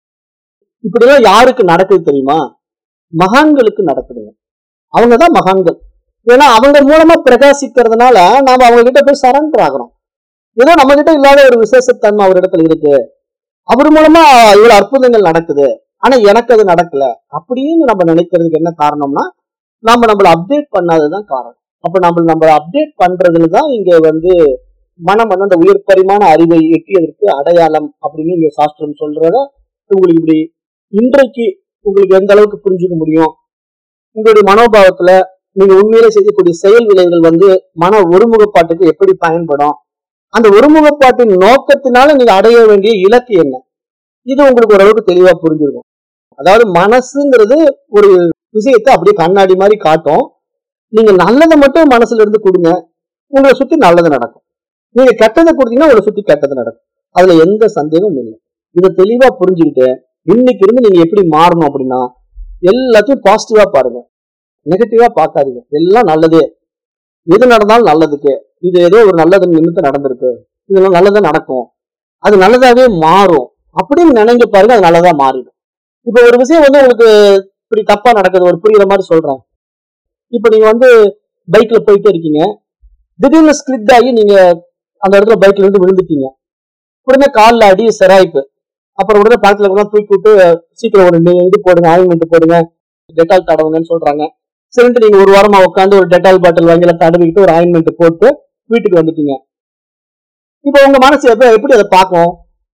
இப்படிலாம் யாருக்கு நடக்குது தெரியுமா? மகான்களுக்கு நடக்குதுங்க. அவங்கதான் மகான்கள். ஏன்னா அவங்க மூலமா பிரகாசிக்கிறதுனால நாம அவங்க கிட்ட போய் சரண்டர் ஆகிறோம். ஏதோ நம்ம கிட்ட இல்லாத ஒரு விசேஷத்தன்மை அவர் இடத்துல இருக்கு, அவர் மூலமா இவ்வளவு அற்புதங்கள் நடக்குது, ஆனா எனக்கு அது நடக்கல அப்படின்னு நம்ம நினைக்கிறதுக்கு என்ன காரணம்னா நம்மள அப்டேட் பண்ணாததுதான் காரணம். அப்ப நம்ம அப்டேட் பண்றதுலதான் இங்க மனம் அந்த உயர் பரிமாண அறிவை எட்டியதற்கு அடையாளம் அப்படின்னு இங்க சாஸ்திரம் சொல்றத உங்களுக்கு இப்படி இன்றைக்கு உங்களுக்கு எந்த அளவுக்கு புரிஞ்சுக்க முடியும். உங்களுடைய மனோபாவத்துல நீங்க உண்மையிலே செய்யக்கூடிய செயல் விளைவுகள் மன ஒருமுகப்பாட்டுக்கு எப்படி பயன்படும், அந்த ஒருமுகப்பாட்டின் நோக்கத்தினால நீங்க அடைய வேண்டிய இலக்கு என்ன, இது உங்களுக்கு ஓரளவுக்கு தெளிவா புரிஞ்சிருக்கும். அதாவது மனசுங்கிறது ஒரு விஷயத்தை அப்படியே கண்ணாடி மாதிரி காட்டும். நீங்க நல்லதை மட்டும் மனசுல இருந்து கொடுங்க, உங்களை சுத்தி நல்லது நடக்கும். நீங்க கெட்டதை கொடுத்தீங்கன்னா உங்களை சுத்தி கெட்டது நடக்கும். அதுல எந்த சந்தேகமும் இல்லை. இதை தெளிவா புரிஞ்சுக்கிட்டு இன்னைக்கு இருந்து நீங்க எப்படி மாறணும் அப்படின்னா எல்லாத்தையும் பாசிட்டிவா பாருங்க, நெகட்டிவா பார்க்காதீங்க. எல்லாம் நல்லதே, எது நடந்தாலும் நல்லதுக்கு, இது ஏதோ ஒரு நல்லது நிமித்தம் நடந்திருக்கு, இதெல்லாம் நல்லதா நடக்கும், அது நல்லதாவே மாறும் அப்படின்னு நினைங்க பாருங்க, அது நல்லதா மாறிடும். இப்ப ஒரு விஷயம் உங்களுக்கு இப்படி தப்பா நடக்குது, ஒரு புரியுற மாதிரி சொல்றேன். இப்ப நீங்க பைக்ல போயிட்டே இருக்கீங்க, திடீர்னு ஸ்கிட் ஆகி நீங்க அந்த இடத்துல பைக்ல இருந்து விழுந்துட்டீங்க. உடனே காலில் அடி சிராய்ப்பு. அப்புறம் உடனே பக்கத்துல கூட தூக்கி விட்டு சீக்கிரம் ஒரு இது போடுங்க, ஆயின்மெண்ட் போடுங்க, டெட்டால் தடவுங்கன்னு சொல்றாங்க. சரின்ட்டு நீங்க ஒரு வாரமா உட்காந்து ஒரு டெட்டால் பாட்டில் வாங்கி தடவிக்கிட்டு ஒரு ஆயின்மெண்ட் போட்டு வீட்டுக்கு வந்துட்டீங்க. இப்ப உங்க மனசு எப்படி அதை பார்க்கும்?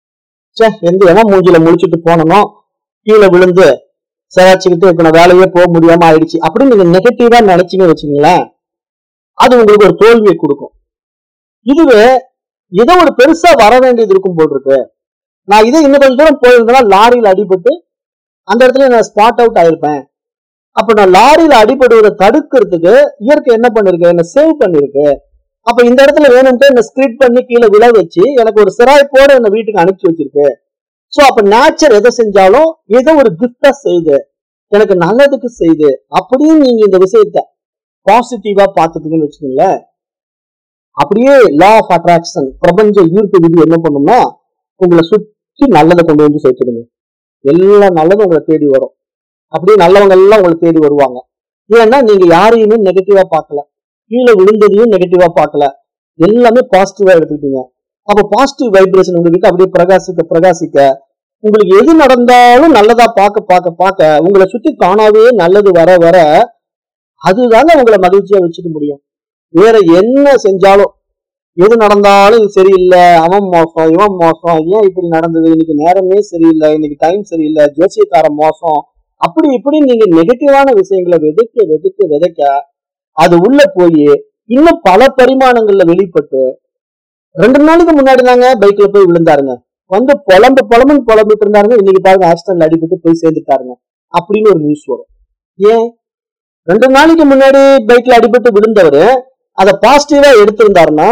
எந்த மூஞ்சில முடிச்சுட்டு போனோம், கீழே விழுந்து சிராச்சிக்கிட்டு இப்ப நான் வேலையே போக முடியாம ஆயிடுச்சு அப்படின்னு நீங்க நெகட்டிவா நினைச்சீங்க வச்சுங்களேன், அது உங்களுக்கு ஒரு தோல்வியை கொடுக்கும். இதுவே ஏதோ ஒரு பெருசா வர வேண்டியது இருக்கும் போல் இருக்கு, நான் இதை இன்னும் கொஞ்சம் தூரம் போயிருந்தேன்னா லாரியில அடிபட்டு அந்த இடத்துல நான் ஸ்பாட் அவுட் ஆயிருப்பேன். அப்ப நான் லாரியில அடிபடுவதை தடுக்கிறதுக்கு இயற்கை என்ன பண்ணிருக்கு, என்ன சேவ் பண்ணிருக்கு. அப்ப இந்த இடத்துல வேணும்ட்டு என்ன ஸ்கிரிட் பண்ணி கீழே விழ வச்சு எனக்கு ஒரு சிராய்ப்போட என்ன வீட்டுக்கு அனுப்பிச்சு வச்சிருக்கு. சோ அப்ப நேச்சர் எதை செஞ்சாலும் ஏதோ ஒரு கிஃப்டா செய்யுது, எனக்கு நல்லதுக்கு செய்யுது அப்படின்னு நீங்க இந்த விஷயத்த பாசிட்டிவா பாத்துட்டீங்கன்னு வச்சுக்கீங்களேன், அப்படியே லா ஆஃப் அட்ராக்ஷன், பிரபஞ்ச ஈர்ப்பு விதி என்ன பண்ணும்னா உங்களை சுற்றி நல்லதை கொண்டு வந்து சேர்த்துடுங்க. எல்லா நல்லதும் உங்களை தேடி வரும். அப்படியே நல்லவங்க எல்லாம் உங்களை தேடி வருவாங்க. ஏன்னா நீங்க யாரையுமே நெகட்டிவா பார்க்கல, கீழே விழுந்ததையும் நெகட்டிவா பார்க்கல, எல்லாமே பாசிட்டிவா எடுத்துக்கிட்டீங்க. அப்ப பாசிட்டிவ் வைப்ரேஷன் உங்ககிட்ட அப்படியே பிரகாசிக்க பிரகாசிக்க உங்களுக்கு எது நடந்தாலும் நல்லதா பார்க்க பார்க்க பார்க்க உங்களை சுத்தி காணாவே நல்லது வர வர அதுதாங்க உங்களை மகிழ்ச்சியா வச்சுக்க முடியும். வேற என்ன செஞ்சாலும் எது நடந்தாலும் இது சரியில்லை, அவன் மோசம், இவன் மோசம், ஏன் இப்படி நடந்தது, இன்னைக்கு நேரமே சரியில்லை, இன்னைக்கு டைம் சரியில்லை, ஜோசியக்காரன் மோசம், அப்படி இப்படி நீங்க நெகட்டிவான விஷயங்களை விதைக்க விதைக்க விதைக்க அது உள்ள போய் இன்னும் பல பரிமாணங்கள்ல வெளிப்பட்டு 2 நாளைக்கு முன்னாடி தாங்க பைக்ல போய் விழுந்தாருங்க, புலம்பிட்டு இருந்தாருங்க, இன்னைக்கு பாருங்க ஆக்சிடென்ட்ல அடிபட்டு போய் சேர்ந்துட்டாருங்க அப்படின்னு ஒரு நியூஸ் வரும். ஏன் 2 நாளைக்கு முன்னாடி பைக்ல அடிபட்டு விழுந்தவரு அதை பாசிட்டிவா எடுத்திருந்தாருன்னா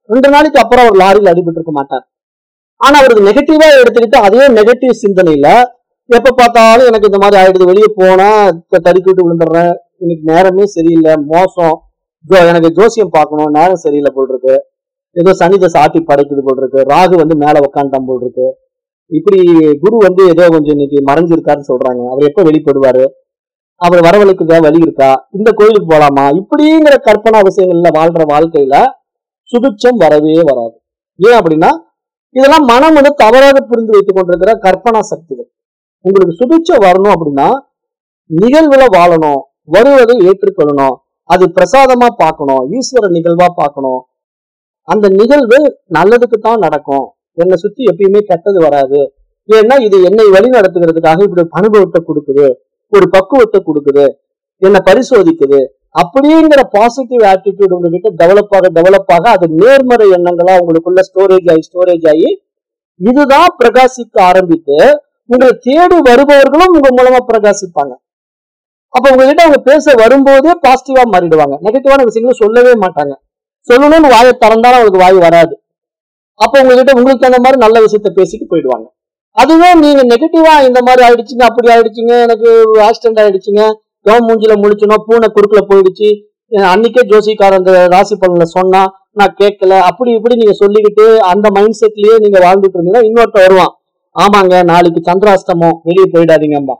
2 நாளைக்கு அப்புறம் அவர் லாரியில் அடிபட்டு இருக்க மாட்டார். ஆனா அவருக்கு நெகட்டிவா எடுத்துக்கிட்டு அதே நெகட்டிவ் சிந்தனையில எப்ப பார்த்தாலும் எனக்கு இந்த மாதிரி ஆயிடுது, வெளியே போனா தடுக்கி விட்டு விழுந்துடுறேன், இன்னைக்கு நேரமே சரியில்லை, மோசம், எனக்கு ஜோசியம் பார்க்கணும், நேரம் சரியில்லை போல் இருக்கு, ஏதோ சனி தசை ஆட்டி படைக்குது போல் இருக்கு, ராகு மேல உட்காந்துட்டான் போல் இருக்கு, இப்படி குரு ஏதோ கொஞ்சம் இன்னைக்கு மறைஞ்சிருக்காருன்னு சொல்றாங்க, அவர் எப்ப வெளிப்படுவாரு, அவர் வரவழைக்கு வழி இருக்கா, இந்த கோயிலுக்கு போலாமா, இப்படிங்கிற கற்பனா விஷயங்கள்ல வாழ்ற வாழ்க்கையில சுபிட்சம் வரவே வராது. ஏன் அப்படின்னா இதெல்லாம் மனம் தவறாக புரிந்து வைத்துக் கொண்டிருக்கிற கற்பனா சக்திகள். உங்களுக்கு சுபிட்சம் வரணும் அப்படின்னா நிகழ்வுல வாழணும், வருவதை ஏற்றுக்கொள்ளணும், அது பிரசாதமா பார்க்கணும், ஈஸ்வர நிகழ்வா பார்க்கணும். அந்த நிகழ்வு நல்லதுக்கு தான் நடக்கும், என்னை சுத்தி எப்பயுமே கெட்டது வராது. ஏன்னா இது என்னை வழி நடத்துகிறதுக்காக இப்படி அனுபவத்தை கொடுக்குது, ஒரு பக்குவத்தை கொடுக்குது, என்னை பரிசோதிக்குது. அப்படிங்கிற பாசிட்டிவ் ஆட்டிடியூட் உங்ககிட்ட டெவலப் ஆக அது நேர்மறை எண்ணங்களா உங்களுக்குள்ள ஸ்டோரேஜ் ஆகி இதுதான் பிரகாசிக்க ஆரம்பித்து உங்களை தேடி வருபவர்களும் உங்க மூலமா பிரகாசிப்பாங்க. அப்ப உங்ககிட்ட அவங்க பேச வரும்போதே பாசிட்டிவா மாறிடுவாங்க. நெகட்டிவான விஷயங்களும் சொல்லவே மாட்டாங்க. சொல்லணும்னு வாயை திறந்தாலும் அவங்களுக்கு வாய் வராது. அப்ப உங்ககிட்ட உங்களுக்கு அந்த மாதிரி நல்ல விஷயத்த பேசிட்டு போயிடுவாங்க. அதுவே நீங்க நெகட்டிவா இந்த மாதிரி ஆயிடுச்சுங்க, அப்படி ஆயிடுச்சுங்க, எனக்கு ஆக்சிடென்ட் ஆயிடுச்சுங்க, மூஞ்சில முழிச்சணும், பூனை குறுக்குல போயிடுச்சு, அன்னைக்கே ஜோசிக்காரன் அந்த ராசி பலன்ல சொன்னா நான் கேட்கல, அப்படி இப்படி நீங்க சொல்லிக்கிட்டு அந்த மைண்ட் செட்லயே நீங்க வாழ்ந்துட்டு இருந்தீங்கன்னா இன்னொருத்த வருவான், ஆமாங்க நாளைக்கு சந்திராஷ்டமம், வெளியே போயிடாதீங்கம்பா.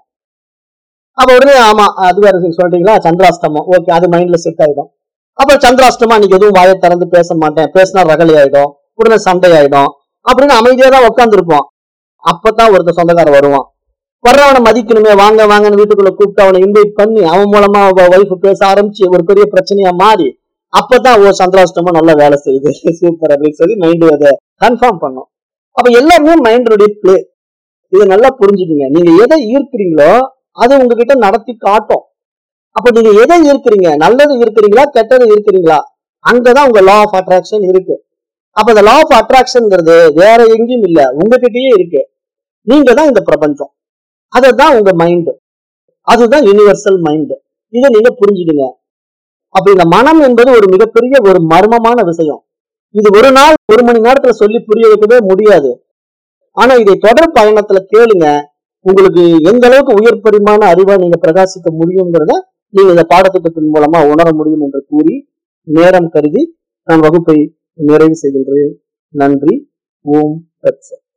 அப்ப உடனே ஆமா அது வேற சொல்றீங்களா, சந்திராஷ்டமம், ஓகே, அது மைண்ட்ல செட் ஆயிடும். அப்ப சந்திராஷ்டமா அன்னைக்கு எதுவும் வாயை திறந்து பேச மாட்டேன், பேசினா ரகலை ஆயிடும், உடனே சண்டை ஆயிடும் அப்படின்னு அமைதியா தான் உட்கார்ந்து இருப்போம். அப்பதான் ஒருத்த சொந்தக்காரன் வருவான், வர்றவனை மதிக்கணுமே, வாங்க வாங்கன்னு வீட்டுக்குள்ள கூப்பிட்டு அவனை இன்வைட் பண்ணி அவன் மூலமா ஒய்ஃப் பேச ஆரம்பிச்சு ஒரு பெரிய பிரச்சனையா மாறி அப்பதான் சந்திராஷ்டமா நல்லா வேலை செய்யுது, சூப்பர் அப்படின்னு சொல்லி மைண்ட் அதை கன்ஃபார்ம் பண்ணும். அப்ப எல்லாருமே மைண்டோடைய பிளே. இதை நல்லா புரிஞ்சுக்கீங்க. நீங்க எதை ஈர்க்கிறீங்களோ அது உங்ககிட்ட நடத்தி காட்டும். அப்ப நீங்க எதை ஈர்க்கிறீங்க, நல்லது ஈர்க்கிறீங்களா கெட்டது ஈர்க்கிறீங்களா, அங்கதான் உங்க லா ஆஃப் அட்ராக்ஷன் இருக்கு. அப்ப இந்த லா ஆஃப் அட்ராக்ஷன்ங்கிறது வேற எங்கேயும் இல்ல, உங்ககிட்டயே இருக்கு. நீங்க தான் இந்த பிரபஞ்சம், அதுதான் உங்க மைண்ட், அதுதான் யூனிவர்சல் மைண்ட். இதை நீங்க புரிஞ்சுக்கீங்க. அப்ப இந்த மனம் என்பது ஒரு மிகப்பெரிய ஒரு மர்மமான விஷயம். இது ஒரு நாள் 1 மணி நேரத்துல சொல்லி புரிய வைக்கவே முடியாது. ஆனா இதை தொடர் பயணத்துல கேளுங்க, உங்களுக்கு எந்த அளவுக்கு உயர் பரிமாண அறிவா நீங்க பிரகாசிக்க முடியுங்கிறத நீங்க இந்த பாடத்திட்டத்தின் மூலமா உணர முடியும் என்று கூறி நேரம் கருதி நான் வகுப்பை நிறைவு செய்கின்றேன். நன்றி. ஓம் தத் சத்.